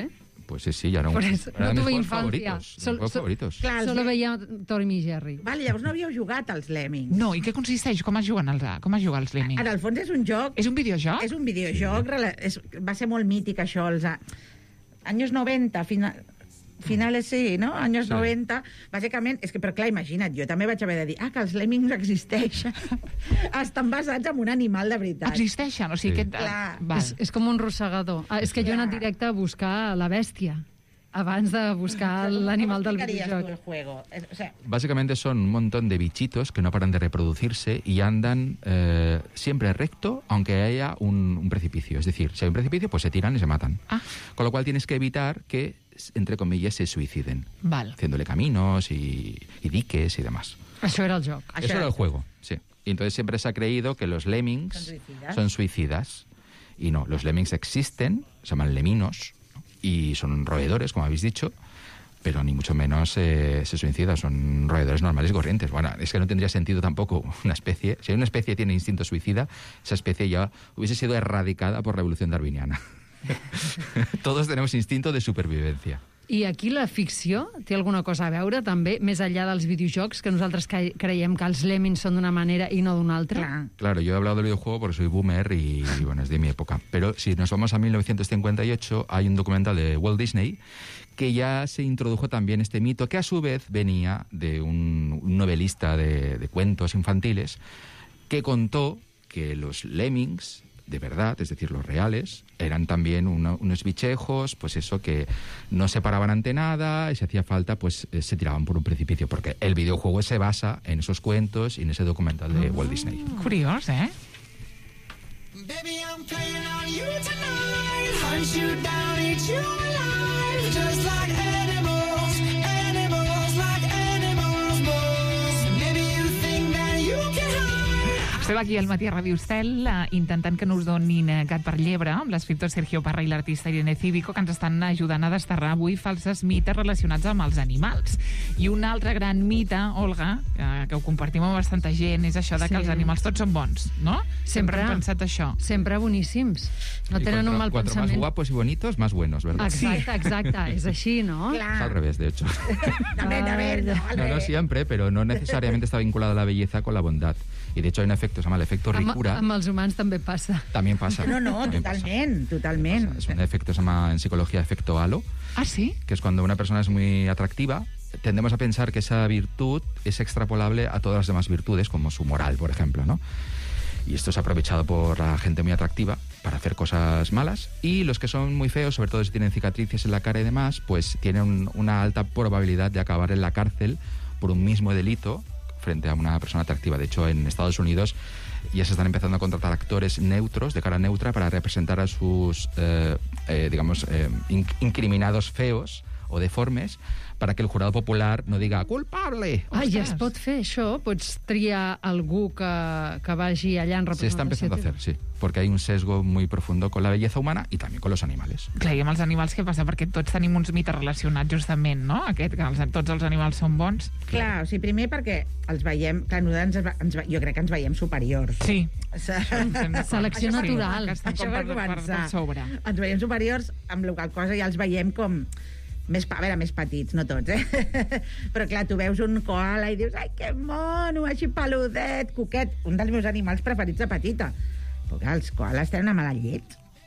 [SPEAKER 14] Pues sí, sí, ya no.
[SPEAKER 17] Pues
[SPEAKER 14] Eran
[SPEAKER 17] no
[SPEAKER 14] mis
[SPEAKER 17] tuve
[SPEAKER 14] juegos
[SPEAKER 17] infancia.
[SPEAKER 14] favoritos.
[SPEAKER 17] Sol,
[SPEAKER 14] mis juegos
[SPEAKER 17] sol,
[SPEAKER 14] favoritos.
[SPEAKER 12] Clar,
[SPEAKER 17] solo
[SPEAKER 12] els-
[SPEAKER 17] veia Tom i Jerry.
[SPEAKER 12] Vale, llavors no havíeu jugat als Lemmings.
[SPEAKER 10] No, i què consisteix? Com es juguen els, com es juga els Lemmings?
[SPEAKER 12] En el fons és un joc...
[SPEAKER 10] És un videojoc?
[SPEAKER 12] És un videojoc, rela- és, va ser molt mític això, els a- anys noventa, fina, finales sí, no? Anys
[SPEAKER 14] Sí.
[SPEAKER 12] noventa, bàsicament, és que, però clar, imagina't, jo també vaig haver de dir, ah, que els Lemmings existeixen. Estan basats en un animal de veritat.
[SPEAKER 10] Existeixen, o sigui,
[SPEAKER 14] Sí.
[SPEAKER 10] aquest...
[SPEAKER 12] Clar.
[SPEAKER 10] Val.
[SPEAKER 17] És, és com un rossegador. Ah, és que jo he anat directe a buscar la bèstia abans de buscar l'animal del
[SPEAKER 12] ¿Cómo explicarías tú
[SPEAKER 17] videojoc.
[SPEAKER 12] el juego? Es- O sea,
[SPEAKER 14] Básicamente son un montón de bichitos que no paran de reproducirse y andan eh, siempre recto, aunque haya un, un precipicio. Es decir, si hay un precipicio, pues se tiran y se matan.
[SPEAKER 10] Ah.
[SPEAKER 14] Con lo cual tienes que evitar que, entre comillas, se suiciden,
[SPEAKER 10] Val.
[SPEAKER 14] haciéndole caminos y, y diques y demás.
[SPEAKER 17] Això era el joc.
[SPEAKER 12] Això
[SPEAKER 14] Eso era
[SPEAKER 12] era
[SPEAKER 14] el juego, sí. Y entonces siempre se ha creído que los lemmings
[SPEAKER 12] Son suicidas.
[SPEAKER 14] son suicidas. Y no, los lemmings existen, se llaman leminos, ¿no? Y son roedores, como habéis dicho, pero ni mucho menos eh, se suicidan, son roedores normales y corrientes. Bueno, es que no tendría sentido tampoco una especie. Si una especie tiene instinto suicida, esa especie ya hubiese sido erradicada por la evolución darwiniana. Todos tenemos instinto de supervivencia.
[SPEAKER 17] I aquí la ficció té alguna cosa a veure, també, més enllà dels videojocs, que nosaltres cre- creiem que els Lemmings són d'una manera i no d'una altra?
[SPEAKER 12] clar.
[SPEAKER 14] Claro, yo he hablado del videojuego porque soy boomer y, y, bueno, es de mi época. Pero si nos vamos a mil novecientos cincuenta y ocho, hay un documental de Walt Disney que ya se introdujo también este mito, que a su vez venía de un, un novelista de, de cuentos infantiles que contó que los lemmings, de verdad, es decir, los reales, eran también una- unos bichejos, pues eso, que no se paraban ante nada y si hacía falta, pues eh, se tiraban por un precipicio, porque el videojuego se basa en esos cuentos y en ese documental de Walt Disney.
[SPEAKER 10] Curiós, eh?
[SPEAKER 18] Baby, I'm playing on you tonight. Hunt you down, eat you alive. Just like animals, animals, like animals, boys. Maybe you think that you can hide.
[SPEAKER 10] Estem aquí al Matí a Ràdio Estel eh, intentant que no us donin eh, gat per llebre amb l'escriptor Sergio Parra i l'artista Irene Cívico, que ens estan ajudant a desterrar avui falses mites relacionats amb els animals. I un altre gran mite, Olga, eh, que ho compartim amb bastanta gent, és això de que
[SPEAKER 17] Sí.
[SPEAKER 10] els animals tots són bons, no? Sempre hem pensat això.
[SPEAKER 17] Sempre boníssims. No
[SPEAKER 14] Y
[SPEAKER 17] tenen
[SPEAKER 14] cuanto-
[SPEAKER 17] un mal
[SPEAKER 14] cuanto más
[SPEAKER 17] pensament.
[SPEAKER 14] guapos y bonitos, más buenos, ¿verdad?
[SPEAKER 17] Exacte, exacte. És així, no?
[SPEAKER 14] Es al revés, de hecho.
[SPEAKER 12] También, también, no, al
[SPEAKER 14] No, no
[SPEAKER 12] revés.
[SPEAKER 14] siempre, pero no necesariamente está vinculada la belleza con la bondad. Y de hecho hay un efecto, se llama el efecto
[SPEAKER 17] Amb,
[SPEAKER 14] ricura.
[SPEAKER 17] amb els humans també passa.
[SPEAKER 14] También pasa.
[SPEAKER 12] No, no,
[SPEAKER 14] También pasa.
[SPEAKER 12] totalment, totalment.
[SPEAKER 14] Es un efecto, se llama en psicología efecto halo,
[SPEAKER 10] Ah, sí?
[SPEAKER 14] que es cuando una persona es muy atractiva, tendemos a pensar que esa virtud es extrapolable a todas las demás virtudes, como su moral, por ejemplo, ¿no? Y esto es aprovechado por la gente muy atractiva para hacer cosas malas. Y los que son muy feos, sobre todo si tienen cicatrices en la cara y demás, pues tienen un- una alta probabilidad de acabar en la cárcel por un mismo delito frente a una persona atractiva. De hecho, en Estados Unidos ya se están empezando a contratar actores neutros, de cara neutra, para representar a sus, eh, eh, digamos, eh, in- incriminados feos o deformes, para que el jurado popular no diga culpable.
[SPEAKER 17] Ah, ja es pot fer això? Pots triar algú que, que vagi allà en
[SPEAKER 14] Se está
[SPEAKER 17] representació
[SPEAKER 14] empezando a
[SPEAKER 17] teva?
[SPEAKER 14] hacer, sí, porque hay un sesgo muy profundo con la belleza humana y también con los animales.
[SPEAKER 10] Clar, i amb els animals què passa? Perquè tots tenim uns mites relacionats justament, no? Aquest, que els, tots els animals són bons.
[SPEAKER 12] Clar, o sigui, primer perquè els veiem... Clar, nosaltres ens, ens, ve- jo crec que ens veiem superiors.
[SPEAKER 10] Sí.
[SPEAKER 17] Selecció
[SPEAKER 12] Això-
[SPEAKER 17] natural.
[SPEAKER 12] Això
[SPEAKER 10] com
[SPEAKER 12] per
[SPEAKER 10] per- per- per
[SPEAKER 12] començar.
[SPEAKER 10] sobre.
[SPEAKER 12] Ens veiem superiors, amb la qual cosa ja els veiem com... Més, pa- a veure, més petits, no tots, eh? Però clar, tu veus un koala i dius ai, que mono, així peludet, coquet, un dels meus animals preferits de petita. Però clar, els koalas tenen una mala llet.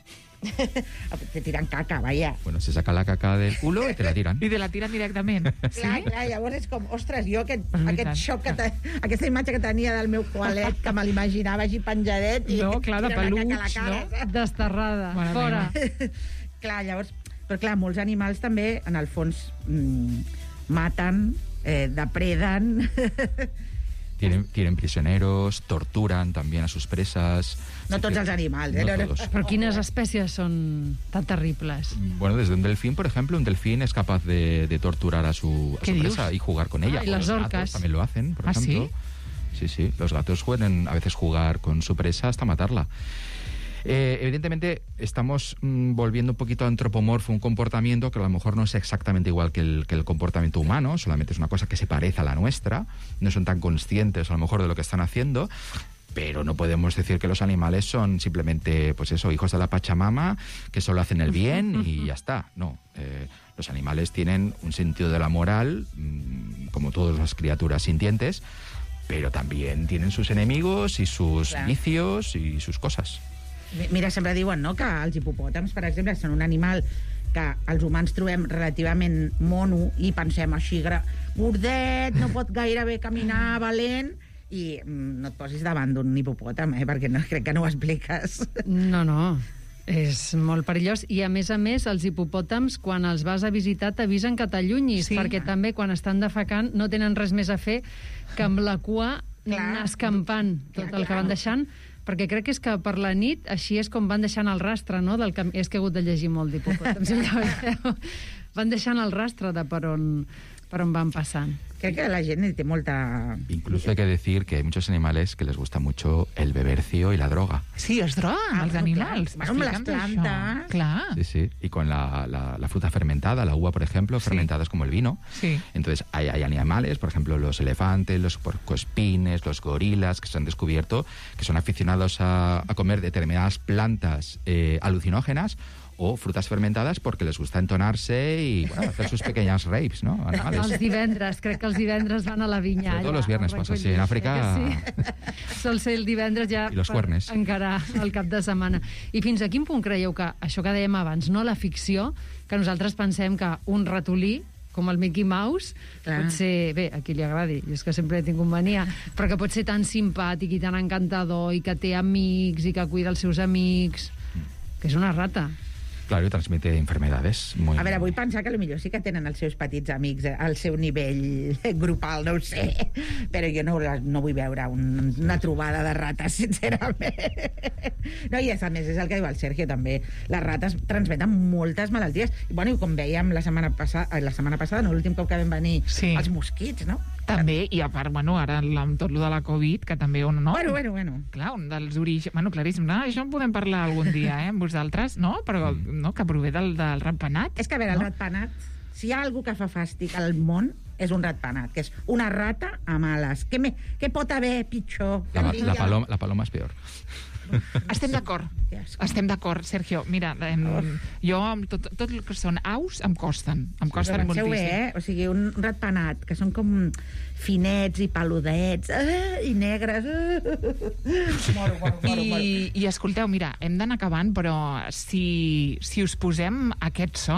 [SPEAKER 12] Te tiran caca, vaja.
[SPEAKER 14] Bueno, se saca la caca del culo y te la tiran.
[SPEAKER 10] I te la tiren directament.
[SPEAKER 12] Clar, clar, llavors és com, ostres, jo aquest,
[SPEAKER 10] És veritat.
[SPEAKER 12] aquest xoc, que te, aquesta imatge que tenia del meu koalet, que me l'imaginava així penjadet... I
[SPEAKER 17] No, clar, de
[SPEAKER 12] tira una caca a la
[SPEAKER 17] peluig,
[SPEAKER 12] cara,
[SPEAKER 17] no?
[SPEAKER 12] saps?
[SPEAKER 17] Desterrada,
[SPEAKER 12] Mare
[SPEAKER 17] fora.
[SPEAKER 12] meva. Clar, llavors... Però clar, molts animals també, en el fons, mm, maten, eh, depreden...
[SPEAKER 14] Tienen, tienen prisioneros, torturan también a sus presas.
[SPEAKER 12] No tots els animals, eh?
[SPEAKER 14] No
[SPEAKER 12] No, no.
[SPEAKER 14] todos.
[SPEAKER 17] Però quines espècies són tan terribles?
[SPEAKER 14] Bueno, desde un delfín, por ejemplo, un delfín es capaz de, de torturar a su, a
[SPEAKER 17] ¿Qué
[SPEAKER 14] su
[SPEAKER 17] dius?
[SPEAKER 14] presa y jugar con ella.
[SPEAKER 17] Ah, y
[SPEAKER 14] O
[SPEAKER 17] las
[SPEAKER 14] los
[SPEAKER 17] orcas.
[SPEAKER 14] gatos también lo hacen, por
[SPEAKER 17] ¿Ah,
[SPEAKER 14] ejemplo. Sí, sí, los gatos pueden a veces jugar con su presa hasta matarla. Eh, evidentemente estamos mm, volviendo un poquito antropomorfo un comportamiento que a lo mejor no es exactamente igual que el, que el comportamiento humano, solamente es una cosa que se parece a la nuestra, no son tan conscientes a lo mejor de lo que están haciendo, pero no podemos decir que los animales son simplemente, pues eso, hijos de la Pachamama, que solo hacen el bien y ya está. No, eh, los animales tienen un sentido de la moral, mmm, como todas las criaturas sintientes, pero también tienen sus enemigos i sus Clar. vicios i sus coses.
[SPEAKER 12] Mira, sempre diuen, no?, que els hipopòtams, per exemple, són un animal que els humans trobem relativament mono i pensem així, gordet, no pot gaire bé caminar, valent, i no et posis davant d'un hipopòtam, eh? Perquè no, crec que no ho expliques.
[SPEAKER 17] No, no, és molt perillós. I, a més a més, els hipopòtams, quan els vas a visitar, t'avisen que t'allunyis, sí. perquè també, quan estan defecant, no tenen res més a fer que amb la cua anar escampant tot clar, el que van deixant, perquè crec que és que per la nit, així és com van deixant el rastre, no?, del camí. És que he hagut de llegir molt d'hipopòtams, si ja veieu. Van deixant el rastre de per on, per on van passant.
[SPEAKER 12] Crec que la gent té molta...
[SPEAKER 14] Incluso hay que decir que hay muchos animales que les gusta mucho el bebercio y la droga.
[SPEAKER 10] Sí, es droguen, ah, els animals.
[SPEAKER 12] Bueno, amb les plantes.
[SPEAKER 10] Claro.
[SPEAKER 14] Sí, sí. Y con la, la, la fruta fermentada, la uva, por ejemplo, sí. fermentadas como el vino.
[SPEAKER 10] Sí.
[SPEAKER 14] Entonces, hay, hay animales, por ejemplo, los elefantes, los puercoespines, los gorilas, que se han descubierto que son aficionados a, a comer determinadas plantas eh, alucinógenas o frutas fermentadas porque les gusta entonarse y bueno, hacer sus pequeñas rapes, ¿no? Animales.
[SPEAKER 17] Els divendres, crec que els divendres van a la vinya.
[SPEAKER 14] Todos los viernes pasa así, en Àfrica...
[SPEAKER 17] Sí. Sol ser el divendres ja
[SPEAKER 14] I los cuernes.
[SPEAKER 17] Per encarar el cap de setmana. I fins a quin punt creieu que, això que dèiem abans, no la ficció, que nosaltres pensem que un ratolí com el Mickey Mouse, Clar. pot ser... Bé, a qui li agradi, jo és que sempre he tingut mania, però que pot ser tan simpàtic i tan encantador i que té amics i que cuida els seus amics, que és una rata.
[SPEAKER 14] Claro, transmite enfermedades. Muy...
[SPEAKER 12] A veure, vull pensar que potser sí que tenen els seus petits amics al seu nivell grupal, no ho sé, però jo no, no vull veure un, una trobada de rates, sincerament. No, i a més, és el que diu el Sergio, també. Les rates transmeten moltes malalties. I, bueno, i com veiem la setmana passada, la setmana passada, no, l'últim cop que vam venir, sí. els mosquits, no?
[SPEAKER 10] També, i a part, bueno, ara amb tot lo de la Covid, que també, no?
[SPEAKER 12] Bueno, bueno, bueno.
[SPEAKER 10] Clar, un dels orígens... Bueno, claríssim, no? Això en podem parlar algun dia, eh, amb vosaltres, no? Però, no?, que prové del, del ratpenat.
[SPEAKER 12] És que, a veure,
[SPEAKER 10] no?
[SPEAKER 12] el ratpenat, si hi ha algú que fa fàstic al món, és un ratpenat, que és una rata amb ales. Què, me, què pot haver pitjor?
[SPEAKER 14] La, la, paloma, la paloma és peor.
[SPEAKER 10] Estem d'acord, estem d'acord, Sergio. Mira, em, jo amb tot, tot el que són aus em costen, em costen
[SPEAKER 12] sí,
[SPEAKER 10] moltíssim.
[SPEAKER 12] Bé, eh? O sigui, un ratpenat, que són com finets i peludets, eh? i negres. Eh? Moro, moro, moro,
[SPEAKER 10] I,
[SPEAKER 12] moro.
[SPEAKER 10] I escolteu, mira, hem d'anar acabant, però si, si us posem aquest so...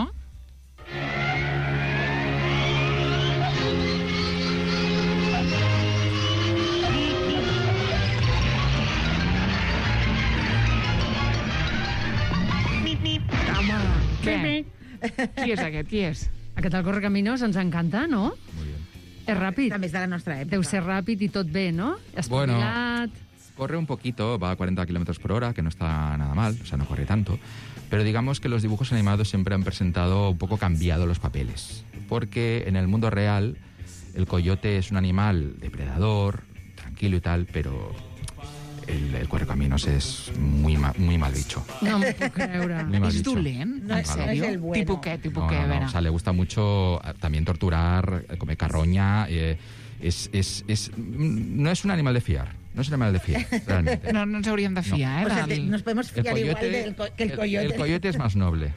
[SPEAKER 10] Què? Qui és aquest? Qui és?
[SPEAKER 17] Aquest el Correcaminos ens encanta, no?
[SPEAKER 14] Muy bien.
[SPEAKER 17] És ràpid.
[SPEAKER 12] També és de la nostra època.
[SPEAKER 17] Deu ser ràpid i tot bé, no? Espavilat.
[SPEAKER 14] Bueno, corre un poquito, va a cuarenta kilómetros por hora, que no está nada mal, o sea, no corre tanto. Pero digamos que los dibujos animados siempre han presentado un poco cambiado los papeles. Porque en el mundo real, el coyote es un animal depredador, tranquilo y tal, pero... El, el Correcaminos és muy, ma, muy mal bicho.
[SPEAKER 17] No m'ho puc creure.
[SPEAKER 14] Muy mal
[SPEAKER 10] És
[SPEAKER 14] bicho.
[SPEAKER 10] dolent?
[SPEAKER 12] No,
[SPEAKER 10] ¿En serio?
[SPEAKER 12] no es el bueno.
[SPEAKER 10] ¿Tipo qué? ¿Tipo
[SPEAKER 14] no,
[SPEAKER 10] qué?
[SPEAKER 14] no,
[SPEAKER 10] A
[SPEAKER 14] no,
[SPEAKER 10] veure.
[SPEAKER 14] o sea, le gusta mucho también torturar, comer carroña. Eh, es, es, es, no es un animal de fiar. No es un animal de fiar, realmente.
[SPEAKER 10] No, no ens hauríem de fiar,
[SPEAKER 12] No.
[SPEAKER 10] eh?
[SPEAKER 12] O sea,
[SPEAKER 10] del-
[SPEAKER 12] nos podemos
[SPEAKER 14] El
[SPEAKER 12] fiar
[SPEAKER 14] coyote,
[SPEAKER 12] igual del co que el coyote.
[SPEAKER 14] El, el coyote es más noble.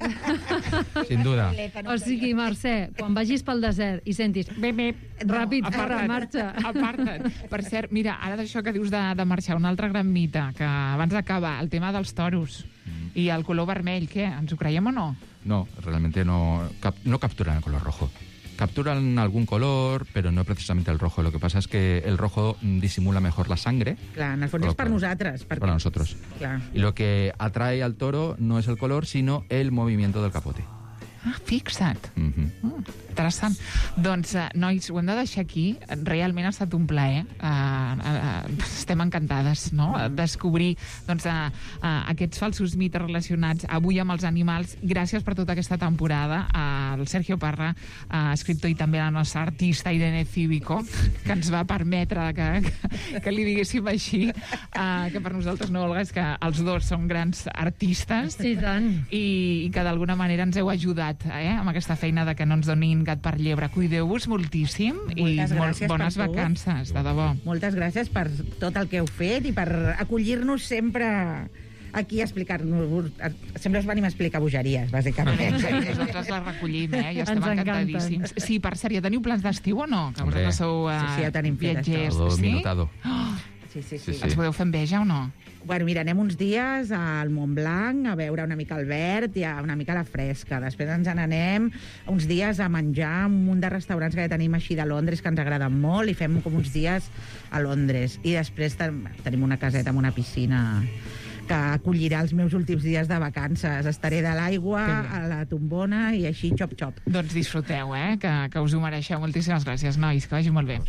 [SPEAKER 14] Sin duda.
[SPEAKER 17] O sigui, Mercè, quan vagis pel desert i sentis bip, bip, ràpid, corre, marxa.
[SPEAKER 10] Aparta't. Per cert, mira, ara d'això que dius de, de marxar, un altre gran mite, que abans d'acabar, el tema dels toros i el color vermell, què? Ens ho creiem o no?
[SPEAKER 14] No, realmente no, cap, no capturan el color rojo. Capturan algún color, pero no precisamente el rojo. Lo que pasa es que el rojo disimula mejor la sangre.
[SPEAKER 12] Clar, en el fons és per nosaltres. Perquè...
[SPEAKER 14] Para nosotros.
[SPEAKER 12] Clar.
[SPEAKER 14] Y lo que atrae al toro no es el color, sino el movimiento del capote.
[SPEAKER 10] Ah, fixa't.
[SPEAKER 14] Uh-huh.
[SPEAKER 10] Mm, interessant. Doncs, eh, nois, ho hem de deixar aquí. Realment ha estat un plaer. Uh, uh, estem encantades, no?, a descobrir doncs, uh, uh, aquests falsos mites relacionats avui amb els animals. Gràcies per tota aquesta temporada al Sergio Parra, uh, escriptor i també la nostra artista Irene Cívico, que ens va permetre que, que, que li diguéssim així, uh, que per nosaltres no, Olga, és que els dos són grans artistes
[SPEAKER 17] Sí, tant.
[SPEAKER 10] i, i que d'alguna manera ens heu ajudat sort, eh, amb aquesta feina de que no ens donin gat per llebre. Cuideu-vos moltíssim i
[SPEAKER 12] Moltes
[SPEAKER 10] molt
[SPEAKER 12] gràcies
[SPEAKER 10] bones
[SPEAKER 12] per tu.
[SPEAKER 10] vacances, de debò.
[SPEAKER 12] Moltes gràcies per tot el que heu fet i per acollir-nos sempre aquí a explicar-nos... Sempre us venim a explicar bogeries, bàsicament.
[SPEAKER 10] Nosaltres les recollim, eh? Ja estem
[SPEAKER 12] Ens encanten.
[SPEAKER 10] encantadíssims. Sí, per cert, ja teniu plans d'estiu o no? Que vosaltres sou uh,
[SPEAKER 12] Sí, sí, ja tenim fet
[SPEAKER 10] viatgers.
[SPEAKER 12] això.
[SPEAKER 14] Todo
[SPEAKER 10] Sí?
[SPEAKER 14] minutado.
[SPEAKER 12] Sí, sí,
[SPEAKER 14] Sí,
[SPEAKER 12] sí.
[SPEAKER 14] sí.
[SPEAKER 10] Ens podeu fer enveja o no?
[SPEAKER 12] Bueno, mira, anem uns dies al Montblanc a veure una mica el verd i a una mica la fresca. Després ens n'anem uns dies a menjar en un munt de restaurants que ja tenim així de Londres que ens agraden molt i fem com uns dies a Londres. I després ten tenim una caseta amb una piscina que acollirà els meus últims dies de vacances. Estaré de l'aigua a la tombona i així xop-xop.
[SPEAKER 10] Doncs disfruteu, eh? Que, que us ho mereixeu. Moltíssimes gràcies, nois. Que vagi molt bé.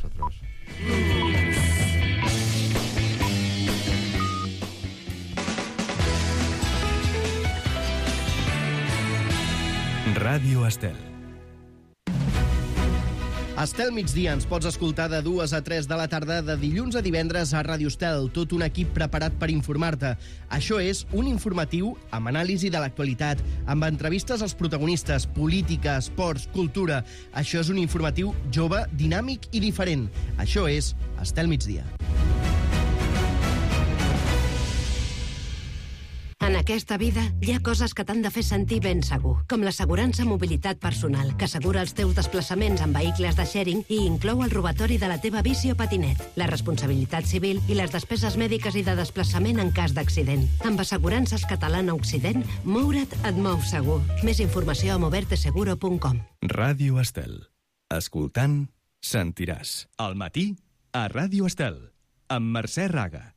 [SPEAKER 1] Ràdio Estel.
[SPEAKER 19] Estel migdia ens pots escoltar de dues a tres de la tarda de dilluns a divendres a Ràdio Estel, tot un equip preparat per informar-te. Això és un informatiu amb anàlisi de l'actualitat, amb entrevistes als protagonistes, política, esports, cultura. Això és un informatiu jove, dinàmic i diferent. Això és Estel migdia.
[SPEAKER 20] En aquesta vida hi ha coses que t'han de fer sentir ben segur, com l'assegurança mobilitat personal, que assegura els teus desplaçaments en vehicles de sharing i inclou el robatori de la teva bici o patinet, la responsabilitat civil i les despeses mèdiques i de desplaçament en cas d'accident. Amb Assegurances Catalana Occident, moure't et mou segur. Més informació a moverte seguro punt com.
[SPEAKER 1] Ràdio Estel. Escoltant, sentiràs. Al matí, a Ràdio Estel, amb Mercè Raga.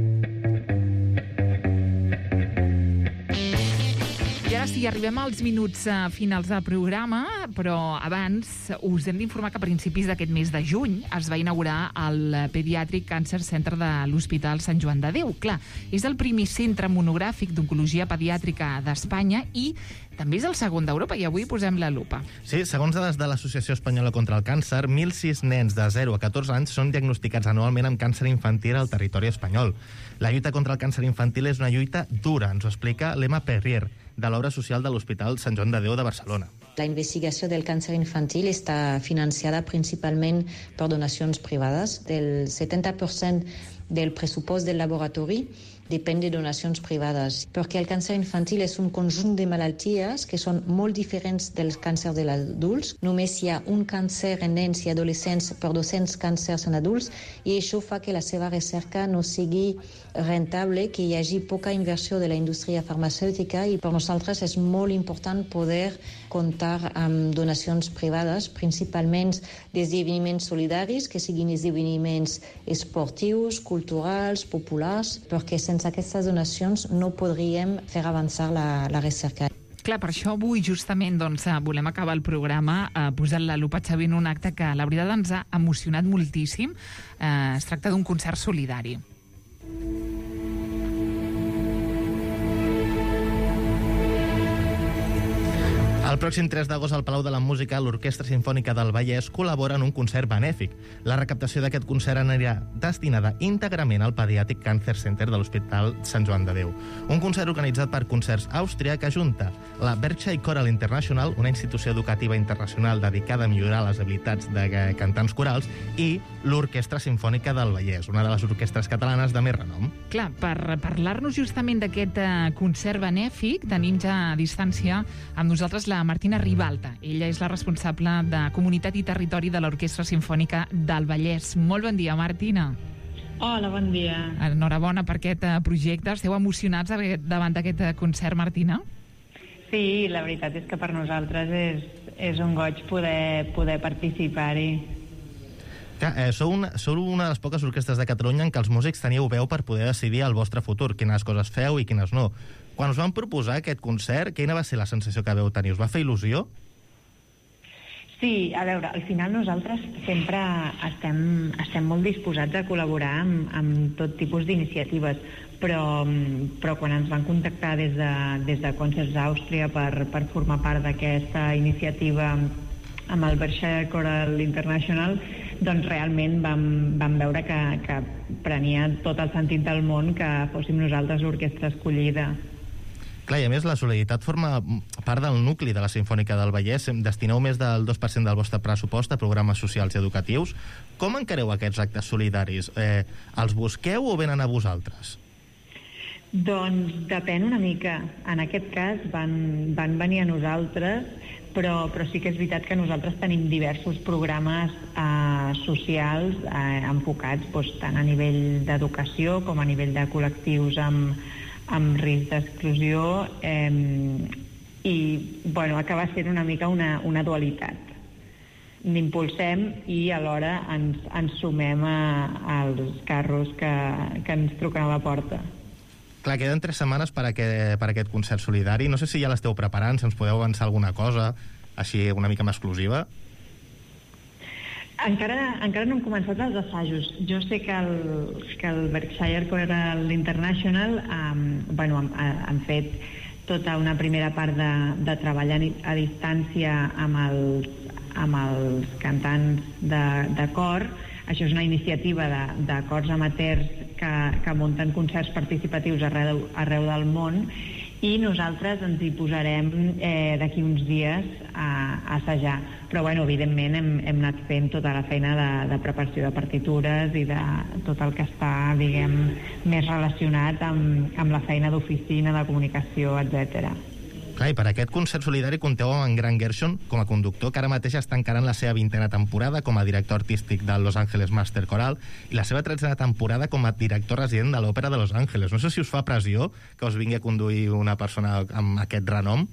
[SPEAKER 10] I ara sí, arribem als minuts uh, finals del programa, però abans us hem d'informar que a principis d'aquest mes de juny es va inaugurar el Pediatric Cancer Center de l'Hospital Sant Joan de Déu. Clar, és el primer centre monogràfic d'oncologia pediàtrica d'Espanya i també és el segon d'Europa, i avui posem la lupa.
[SPEAKER 21] Sí, segons dades de l'Associació Espanyola contra el Càncer, mil sis nens de zero a catorze anys són diagnosticats anualment amb càncer infantil al territori espanyol. La lluita contra el càncer infantil és una lluita dura, ens ho explica l'Emma Perrier, de l'obra social de l'Hospital Sant Joan de Déu de Barcelona.
[SPEAKER 22] La investigació del càncer infantil està financiada principalment per donacions privades. Del setanta per cent del pressupost del laboratori depèn de donacions privades, perquè el càncer infantil és un conjunt de malalties que són molt diferents dels càncers dels adults. Només hi ha un càncer en nens i adolescents per dos-cents càncers en adults, i això fa que la seva recerca no sigui rentable, que hi hagi poca inversió de la indústria farmacèutica, i per nosaltres és molt important poder comptar amb donacions privades, principalment d'esdeveniments solidaris, que siguin esdeveniments esportius, culturals, populars, perquè sense aquestes donacions no podríem fer avançar la, la recerca.
[SPEAKER 10] Clar, per això avui justament doncs, volem acabar el programa eh, posant la lupa, Xavi, en un acte que la veritat ens ha emocionat moltíssim. Eh, es tracta d'un concert solidari.
[SPEAKER 21] El pròxim tres d'agost al Palau de la Música, l'Orquestra Simfònica del Vallès col·labora en un concert benèfic. La recaptació d'aquest concert anirà destinada íntegrament al Pediatric Cancer Center de l'Hospital Sant Joan de Déu. Un concert organitzat per Concerts Àustria que ajunta la Berkshire Choral International, una institució educativa internacional dedicada a millorar les habilitats de cantants corals, i l'Orquestra Simfònica del Vallès, una de les orquestres catalanes de més renom.
[SPEAKER 10] Clar, per parlar-nos justament d'aquest eh, concert benèfic, tenim ja a distància amb nosaltres la Martina Ribalta. Ella és la responsable de Comunitat i Territori de l'Orquestra Simfònica del Vallès. Molt bon dia, Martina.
[SPEAKER 23] Hola, bon dia.
[SPEAKER 10] Enhorabona per aquest projecte. Esteu emocionats davant d'aquest concert, Martina?
[SPEAKER 23] Sí, la veritat és que per nosaltres és, és un goig poder, poder participar-hi.
[SPEAKER 21] Clar, eh, sou, una, sou una de les poques orquestres de Catalunya en què els músics teniu veu per poder decidir el vostre futur, quines coses feu i quines no. Quan us van proposar aquest concert, quina va ser la sensació que veu tenir? Us va fer il·lusió?
[SPEAKER 23] Sí, a veure, al final nosaltres sempre estem, estem molt disposats a col·laborar amb, amb tot tipus d'iniciatives, però, però quan ens van contactar des de, des de Concerts Àustria per, per formar part d'aquesta iniciativa amb el Berkshire Choral International, doncs realment vam, vam veure que, que prenia tot el sentit del món que fóssim nosaltres l'orquestra escollida.
[SPEAKER 21] Clar, i a més, la solidaritat forma part del nucli de la Simfònica del Vallès. Destineu més del dos per cent del vostre pressupost a programes socials i educatius. Com encareu aquests actes solidaris? Eh, els busqueu o venen a vosaltres?
[SPEAKER 23] Doncs depèn una mica. En aquest cas van, van venir a nosaltres, però, però sí que és veritat que nosaltres tenim diversos programes eh, socials eh, enfocats doncs, tant a nivell d'educació com a nivell de col·lectius amb amb risc d'exclusió eh, i bueno, acaba sent una mica una, una dualitat. N'impulsem i alhora ens, ens sumem a, als carros que, que ens truquen a la porta.
[SPEAKER 21] Clar, queden tres setmanes per, aquest, per aquest concert solidari. No sé si ja l'esteu preparant, si ens podeu avançar alguna cosa així una mica més exclusiva.
[SPEAKER 23] Encara, encara no hem començat els assajos. Jo sé que el, que el Berkshire Choral International um, bueno, han, han fet tota una primera part de, de treballar a distància amb els, amb els cantants de, de cor. Això és una iniciativa de, de cors amateurs que, que munten concerts participatius arreu, arreu del món, i nosaltres ens hi posarem eh, d'aquí uns dies a, a assajar. Però, bueno, evidentment hem, hem anat fent tota la feina de, de preparació de partitures i de tot el que està, diguem, més relacionat amb, amb la feina d'oficina, de comunicació, etcètera.
[SPEAKER 21] Clar, i per aquest concert solidari compteu amb en Grant Gershon com a conductor, que ara mateix està encarant la seva vintena temporada com a director artístic del Los Angeles Master Choral i la seva tretzena temporada com a director resident de l'Òpera de Los Angeles. No sé si us fa pressió que us vingui a conduir una persona amb aquest renom.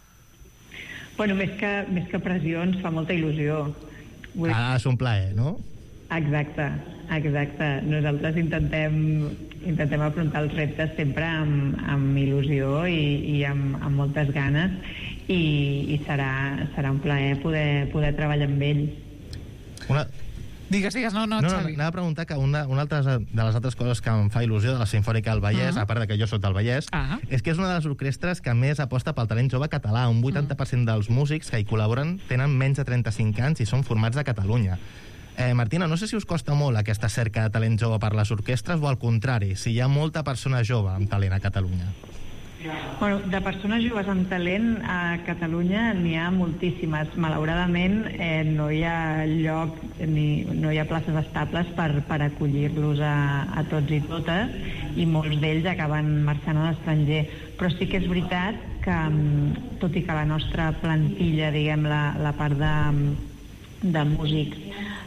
[SPEAKER 23] Bueno, més que, més que pressió, ens fa molta il·lusió.
[SPEAKER 21] Vull... Ah, és un plaer, no?
[SPEAKER 23] Exacte, exacte. Nosaltres intentem, intentem afrontar els reptes sempre amb, amb il·lusió i, i amb, amb moltes ganes i, i serà, serà un plaer poder, poder treballar amb ell.
[SPEAKER 21] Una...
[SPEAKER 10] Digues, digues, no, no,
[SPEAKER 21] no,
[SPEAKER 10] Xavi.
[SPEAKER 21] No, anava a preguntar que una, una altra de les altres coses que em fa il·lusió de la Simfònica del Vallès, uh -huh. a part de que jo soc del Vallès, uh -huh. és que és una de les orquestres que més aposta pel talent jove català. Un vuitanta per cent dels músics que hi col·laboren tenen menys de trenta-cinc anys i són formats de Catalunya. Eh, Martina, no sé si us costa molt aquesta cerca de talent jove per les orquestres o al contrari, si hi ha molta persona jove amb talent a Catalunya.
[SPEAKER 23] Bueno, de persones joves amb talent a Catalunya n'hi ha moltíssimes. Malauradament eh, no hi ha lloc ni no hi ha places estables per, per acollir-los a, a tots i totes i molts d'ells acaben marxant a l'estranger. Però sí que és veritat que, tot i que la nostra plantilla, diguem, la, la part de, de músics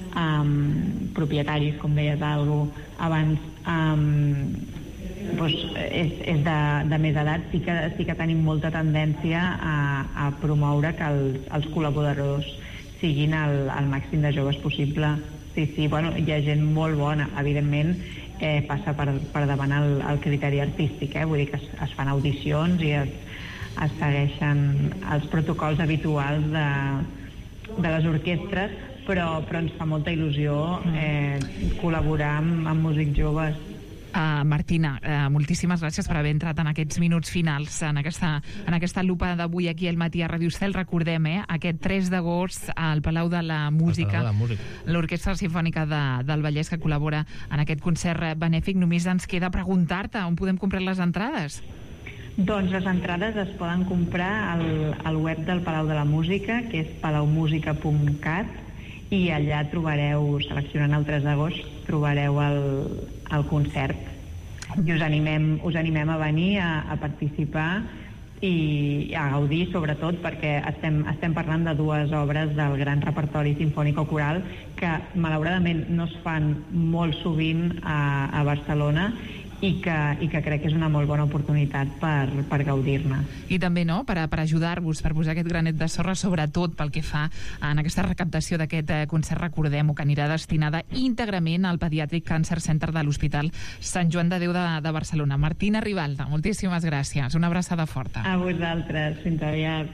[SPEAKER 23] um, propietaris, com deies algú abans, um, doncs és, és de, de més edat, sí que, sí que tenim molta tendència a, a promoure que els, els col·laboradors siguin el, el màxim de joves possible. Sí, sí, bueno, hi ha gent molt bona, evidentment eh, passa per, per davant el, el criteri artístic, eh? Vull dir que es, es fan audicions i es, es segueixen els protocols habituals de, de les orquestres, però, però ens fa molta il·lusió eh, col·laborar amb, amb músics joves.
[SPEAKER 10] Uh, Martina, uh, moltíssimes gràcies per haver entrat en aquests minuts finals en aquesta, en aquesta lupa d'avui aquí al matí a Ràdio Estel. Recordem, eh, aquest tres d'agost al Palau de la Música, l'Orquestra Simfònica de, del Vallès que col·labora en aquest concert benèfic. Només ens queda preguntar-te on podem comprar les entrades.
[SPEAKER 23] Doncs les entrades es poden comprar al, al web del Palau de la Música, que és palaumusica punt cat, i allà trobareu, seleccionant el tres d'agost, trobareu el, el concert. I us animem, us animem a venir a, a participar i a gaudir, sobretot, perquè estem, estem parlant de dues obres del gran repertori simfònico-coral que, malauradament, no es fan molt sovint a, a Barcelona i que, i que crec que és una molt bona oportunitat per, per gaudir-ne.
[SPEAKER 10] I també, no?, per, per ajudar-vos, per posar aquest granet de sorra, sobretot pel que fa en aquesta recaptació d'aquest concert. Recordem-ho, que anirà destinada íntegrament al Pediatric Cancer Center de l'Hospital Sant Joan de Déu de, de Barcelona. Martina Ribalta, moltíssimes gràcies. Una abraçada forta.
[SPEAKER 23] A vosaltres. Fins aviat.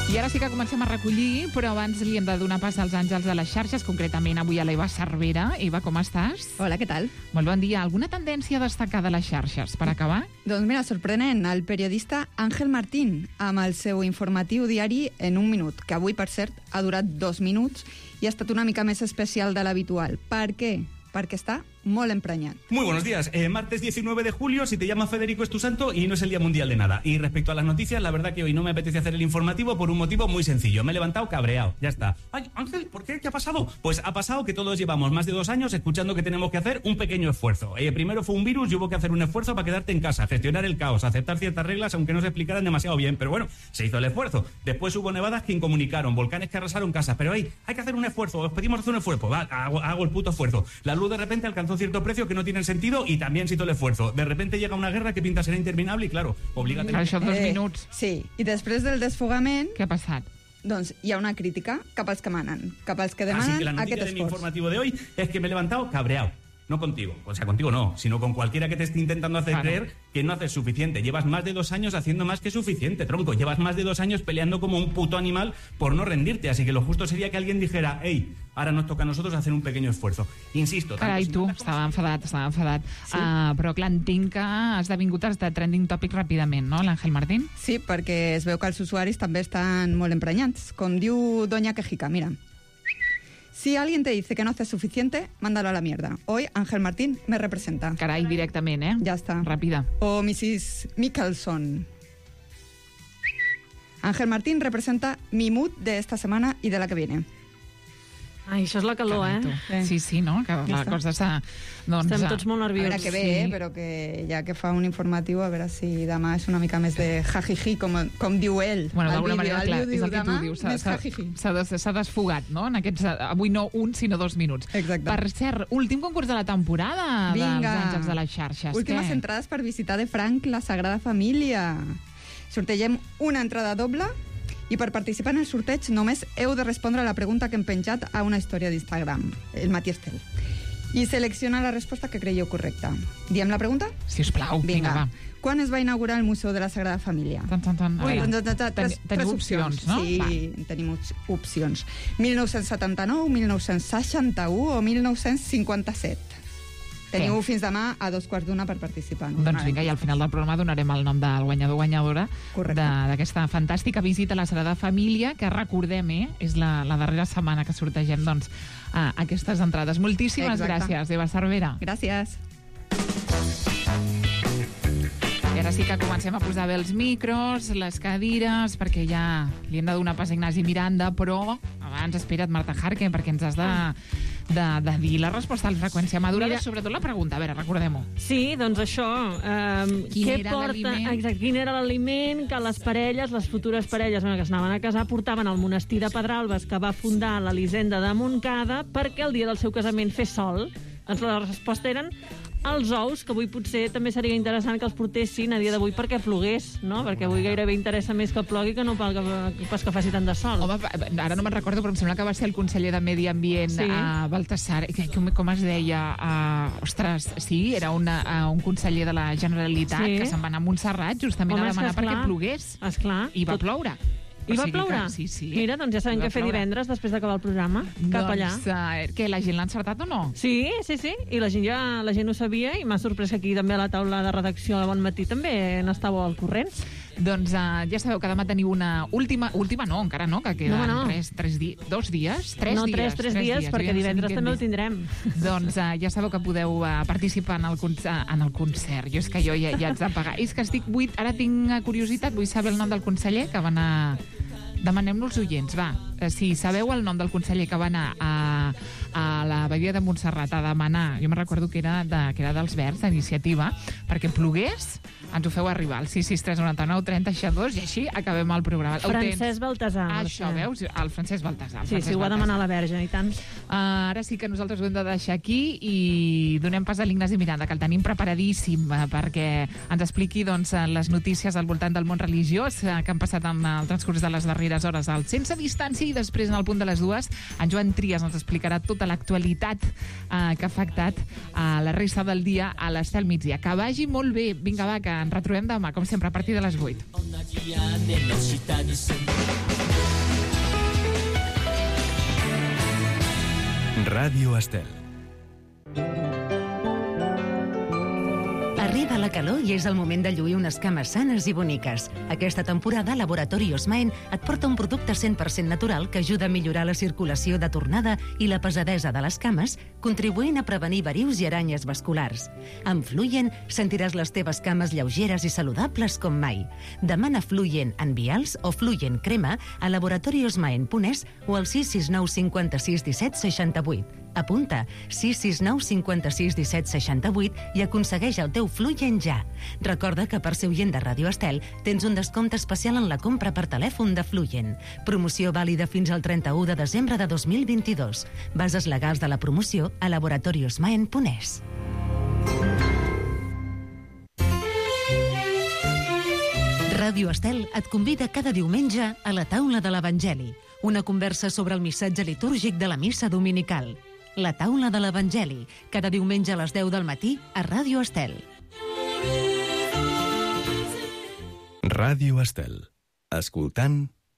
[SPEAKER 10] I ara sí que comencem a recollir, però abans li hem de donar pas als àngels de les xarxes, concretament avui a l'Eva Cervera. Eva, com estàs?
[SPEAKER 3] Hola, què tal?
[SPEAKER 10] Molt bon dia. Alguna tendència a destacar de les xarxes, per acabar?
[SPEAKER 3] Doncs mira, sorprenent, el periodista Ángel Martín, amb el seu informatiu diari en un minut, que avui, per cert, ha durat dos minuts i ha estat una mica més especial de l'habitual. Per què? Perquè està molt emprenyat.
[SPEAKER 4] Muy buenos días. Eh, martes diecinueve de julio, si te llama Federico es tu santo y no es el día mundial de nada. Y respecto a las noticias, la verdad que hoy no me apetece hacer el informativo por un motivo muy sencillo. Me he levantado cabreado, ya está. Ay, Ángel, ¿por qué? ¿Qué ha pasado? Pues ha pasado que todos llevamos más de dos años escuchando que tenemos que hacer un pequeño esfuerzo. Eh, primero fue un virus y hubo que hacer un esfuerzo para quedarte en casa, gestionar el caos, aceptar ciertas reglas aunque no se explicaran demasiado bien. Pero bueno, se hizo el esfuerzo. Después hubo nevadas que incomunicaron, volcanes que arrasaron casas. Pero hey, hay que hacer un esfuerzo, os pedimos hacer un esfuerzo. Va, hago, hago el puto esfuerzo. La luz de repente alcanzó cierto precio que no tiene sentido y también se hizo el esfuerzo. De repente llega una guerra que pinta serà interminable i, claro, obliga a tener...
[SPEAKER 10] Això dos
[SPEAKER 3] Eh,
[SPEAKER 10] minuts.
[SPEAKER 3] Sí, i després del desfogament...
[SPEAKER 10] Què ha passat?
[SPEAKER 3] Doncs hi ha una crítica cap als que manen, cap als que
[SPEAKER 4] Así
[SPEAKER 3] demanen
[SPEAKER 4] que la noticia
[SPEAKER 3] aquest
[SPEAKER 4] de mi
[SPEAKER 3] esforç.
[SPEAKER 4] informativo de hoy es que me he levantado cabreado. No contigo, o sea, contigo no, sino con cualquiera que te esté intentando hacer
[SPEAKER 10] Claro.
[SPEAKER 4] creer que no haces suficiente. Llevas más de dos años haciendo más que suficiente, tronco. Llevas más de dos años peleando como un puto animal por no rendirte. Así que lo justo sería que alguien dijera, hey, ahora nos toca a nosotros hacer un pequeño esfuerzo. Insisto, tanto
[SPEAKER 10] Carai,
[SPEAKER 4] si
[SPEAKER 10] tu, estava enfadat, estava enfadat.
[SPEAKER 3] Sí.
[SPEAKER 10] Uh, però clar, entenc que ha esdevingut de trending topic ràpidament, no, l'Àngel Martín?
[SPEAKER 3] Sí, perquè es veu que els usuaris també estan molt emprenyats. Com diu Doña Quejica, mira. Si alguien te dice que no haces suficiente, mándalo a la mierda. Hoy Ángel Martín me representa.
[SPEAKER 10] Carai, directament, eh?
[SPEAKER 3] Ya está.
[SPEAKER 10] Ràpida.
[SPEAKER 3] O missus Mickelson. Ángel Martín representa mi mood de esta semana y de la que viene.
[SPEAKER 11] Ai, això és la calor,
[SPEAKER 10] Carai, tu.
[SPEAKER 11] eh?
[SPEAKER 10] Sí, sí, no? Que la
[SPEAKER 3] està.
[SPEAKER 10] cosa s'ha... Doncs,
[SPEAKER 11] Estem tots molt
[SPEAKER 3] A
[SPEAKER 11] nerviosos.
[SPEAKER 3] veure que ve, eh? Però que ja que fa un informatiu, a veure si demà és una mica més de jajiji, com, com diu ell.
[SPEAKER 10] Bueno,
[SPEAKER 3] al
[SPEAKER 10] d'alguna
[SPEAKER 3] vídeo.
[SPEAKER 10] manera,
[SPEAKER 3] El
[SPEAKER 10] clar,
[SPEAKER 3] vídeo
[SPEAKER 10] és el
[SPEAKER 3] diu,
[SPEAKER 10] que tu
[SPEAKER 3] demà,
[SPEAKER 10] dius. S'ha-
[SPEAKER 3] més
[SPEAKER 10] s'ha-
[SPEAKER 3] jajiji.
[SPEAKER 10] S'ha des- s'ha desfogat, no? En aquests, avui no un, sinó dos minuts.
[SPEAKER 3] Exacte.
[SPEAKER 10] Per cert, últim concurs de la temporada
[SPEAKER 3] Vinga.
[SPEAKER 10] dels àngels de les xarxes.
[SPEAKER 3] Últimes
[SPEAKER 10] Què?
[SPEAKER 3] entrades per visitar de Frank la Sagrada Família. Sortegem una entrada doble i per participar en el sorteig només heu de respondre a la pregunta que hem penjat a una història d'Instagram, el Matí Estel. I selecciona la resposta que creieu correcta. Diem la pregunta?
[SPEAKER 10] Sisplau, vinga, va.
[SPEAKER 3] Quan es va inaugurar el Museu de la Sagrada Família?
[SPEAKER 10] Tan, tan, tan. A
[SPEAKER 3] Ui,
[SPEAKER 10] veure,
[SPEAKER 3] tan, tan, tan,
[SPEAKER 10] ten-
[SPEAKER 3] tres,
[SPEAKER 10] teniu
[SPEAKER 3] tres
[SPEAKER 10] opcions, no?
[SPEAKER 3] Sí, tenim op- opcions. mil nou-cents setanta-nou, mil nou-cents seixanta-u o mil nou-cents cinquanta-set. Teniu
[SPEAKER 10] Què?
[SPEAKER 3] fins demà a dos quarts d'una per participar. No?
[SPEAKER 10] Doncs vinga, i al final del programa donarem el nom del guanyador guanyadora de- d'aquesta fantàstica visita a la Sagrada Família, que recordem, eh, és la, la darrera setmana que sortegem doncs, a aquestes entrades. Moltíssimes
[SPEAKER 3] Exacte.
[SPEAKER 10] gràcies, Eva Cervera.
[SPEAKER 3] Gràcies.
[SPEAKER 10] I ara sí que comencem a posar bé els micros, les cadires, perquè ja li hem de donar pas a Ignasi Miranda, però abans espera't, Marta Jarque, perquè ens has de, de, de dir la resposta a la freqüència madurada,
[SPEAKER 11] Mira.
[SPEAKER 10] sobretot la pregunta. A veure, recordem-ho.
[SPEAKER 11] Sí, doncs això. Um,
[SPEAKER 10] Quin
[SPEAKER 11] què
[SPEAKER 10] era
[SPEAKER 11] porta,
[SPEAKER 10] l'aliment?
[SPEAKER 11] exacte, quin era l'aliment que les parelles, les futures parelles bueno, que s'anaven a casar, portaven al monestir de Pedralbes, que va fundar l'Elisenda de Montcada, perquè el dia del seu casament fes sol. Doncs la resposta eren els ous, que avui potser també seria interessant que els portessin a dia d'avui perquè plogués, no? Perquè avui gairebé interessa més que plogui que no pas que, pas que faci tant de sol.
[SPEAKER 10] Home, ara no me'n recordo, però em sembla que va ser el conseller de Medi Ambient
[SPEAKER 11] Sí.
[SPEAKER 10] a Baltasar. Que- Com, com es deia? Uh, ostres, sí, era una, uh, un conseller de la Generalitat
[SPEAKER 11] Sí.
[SPEAKER 10] que se'n va anar a Montserrat justament
[SPEAKER 11] Home,
[SPEAKER 10] a
[SPEAKER 11] és que
[SPEAKER 10] demanar perquè
[SPEAKER 11] esclar.
[SPEAKER 10] plogués.
[SPEAKER 11] Esclar.
[SPEAKER 10] I va
[SPEAKER 11] Tot-
[SPEAKER 10] ploure.
[SPEAKER 11] I
[SPEAKER 10] O
[SPEAKER 11] va
[SPEAKER 10] sigui que-
[SPEAKER 11] ploure?
[SPEAKER 10] sí, sí.
[SPEAKER 11] Mira, doncs ja sabem
[SPEAKER 10] I va
[SPEAKER 11] què fer
[SPEAKER 10] ploure.
[SPEAKER 11] divendres després d'acabar el programa. Cap allà.
[SPEAKER 10] Doncs, uh, què, la gent l'ha encertat o no?
[SPEAKER 11] Sí, sí, sí. I la gent ja la gent ho sabia i m'ha sorprès que aquí també a la taula de redacció a Bon Matí també n'estàveu al corrent.
[SPEAKER 10] Doncs uh, ja sabeu que demà teniu una última... Última no, encara no, que queden
[SPEAKER 11] No, no.
[SPEAKER 10] Tres, tres di dos dies? Tres
[SPEAKER 11] no,
[SPEAKER 10] dies,
[SPEAKER 11] tres, tres, dies, perquè
[SPEAKER 10] jo ja no sé ni
[SPEAKER 11] divendres
[SPEAKER 10] què
[SPEAKER 11] també
[SPEAKER 10] dir.
[SPEAKER 11] el tindrem.
[SPEAKER 10] Doncs uh, ja sabeu que podeu uh, participar en el, con en el concert. Jo és que jo ja, ja haig de pagar. És que estic buit, ara tinc uh, curiositat, vull saber el nom del conseller que va anar... Demanem-lo als oients, va. Eh, Si sabeu el nom del conseller que va anar a, a la Badia de Montserrat a demanar, jo me recordo que era, de, que era dels Verds, d'iniciativa, perquè plogués, ens ho feu arribar al sis sis tres nou nou trenta seixanta dos i així acabem el programa. Ho tens?
[SPEAKER 11] Francesc Baltasar.
[SPEAKER 10] Això, veus? El Francesc Baltasar. el
[SPEAKER 11] Sí,
[SPEAKER 10] Francesc
[SPEAKER 11] sí, ho va
[SPEAKER 10] Baltasar.
[SPEAKER 11] demanar la Verge, i tant.
[SPEAKER 10] Uh, ara sí que nosaltres ho hem de deixar aquí i donem pas a l'Ignasi Miranda, que el tenim preparadíssim uh, perquè ens expliqui doncs, uh, les notícies al voltant del món religiós uh, que han passat en el transcurs de les darreres hores al Sense Distància, i després, en el punt de les dues, en Joan Trias ens explicarà tota l'actualitat uh, que ha afectat a uh, la resta del dia a l'Estel Migdia. Que vagi molt bé. Vinga, va, que ens retrobem demà, com sempre, a partir de les vuit.
[SPEAKER 18] 同じ屋根の下に住む
[SPEAKER 1] Ràdio Estel.
[SPEAKER 5] Arriba la calor i és el moment de lluir unes cames sanes i boniques. Aquesta temporada, Laboratori Osmaen et porta un producte cent per cent natural que ajuda a millorar la circulació de tornada i la pesadesa de les cames, contribuint a prevenir verius i aranyes vasculars. Amb Fluyen sentiràs les teves cames lleugeres i saludables com mai. Demana Fluyen en vials o Fluyen crema a laboratoriosmaen punt es o al sis sis nou cinquanta-sis disset seixanta-vuit. Apunta sis sis nou cinquanta-sis disset seixanta-vuit i aconsegueix el teu Fluyen ja. Recorda que per ser oient de Ràdio Estel tens un descompte especial en la compra per telèfon de Fluyen. Promoció vàlida fins al trenta-u de desembre de dos mil vint-i-dos. Bases legals de la promoció a laboratoriosmaen punt es. Ràdio Estel et convida cada diumenge a la taula de l'Evangeli, una conversa sobre el missatge litúrgic de la missa dominical. La taula de l'Evangeli, cada diumenge a les deu del matí a Ràdio Estel.
[SPEAKER 1] Ràdio Estel. Escoltant,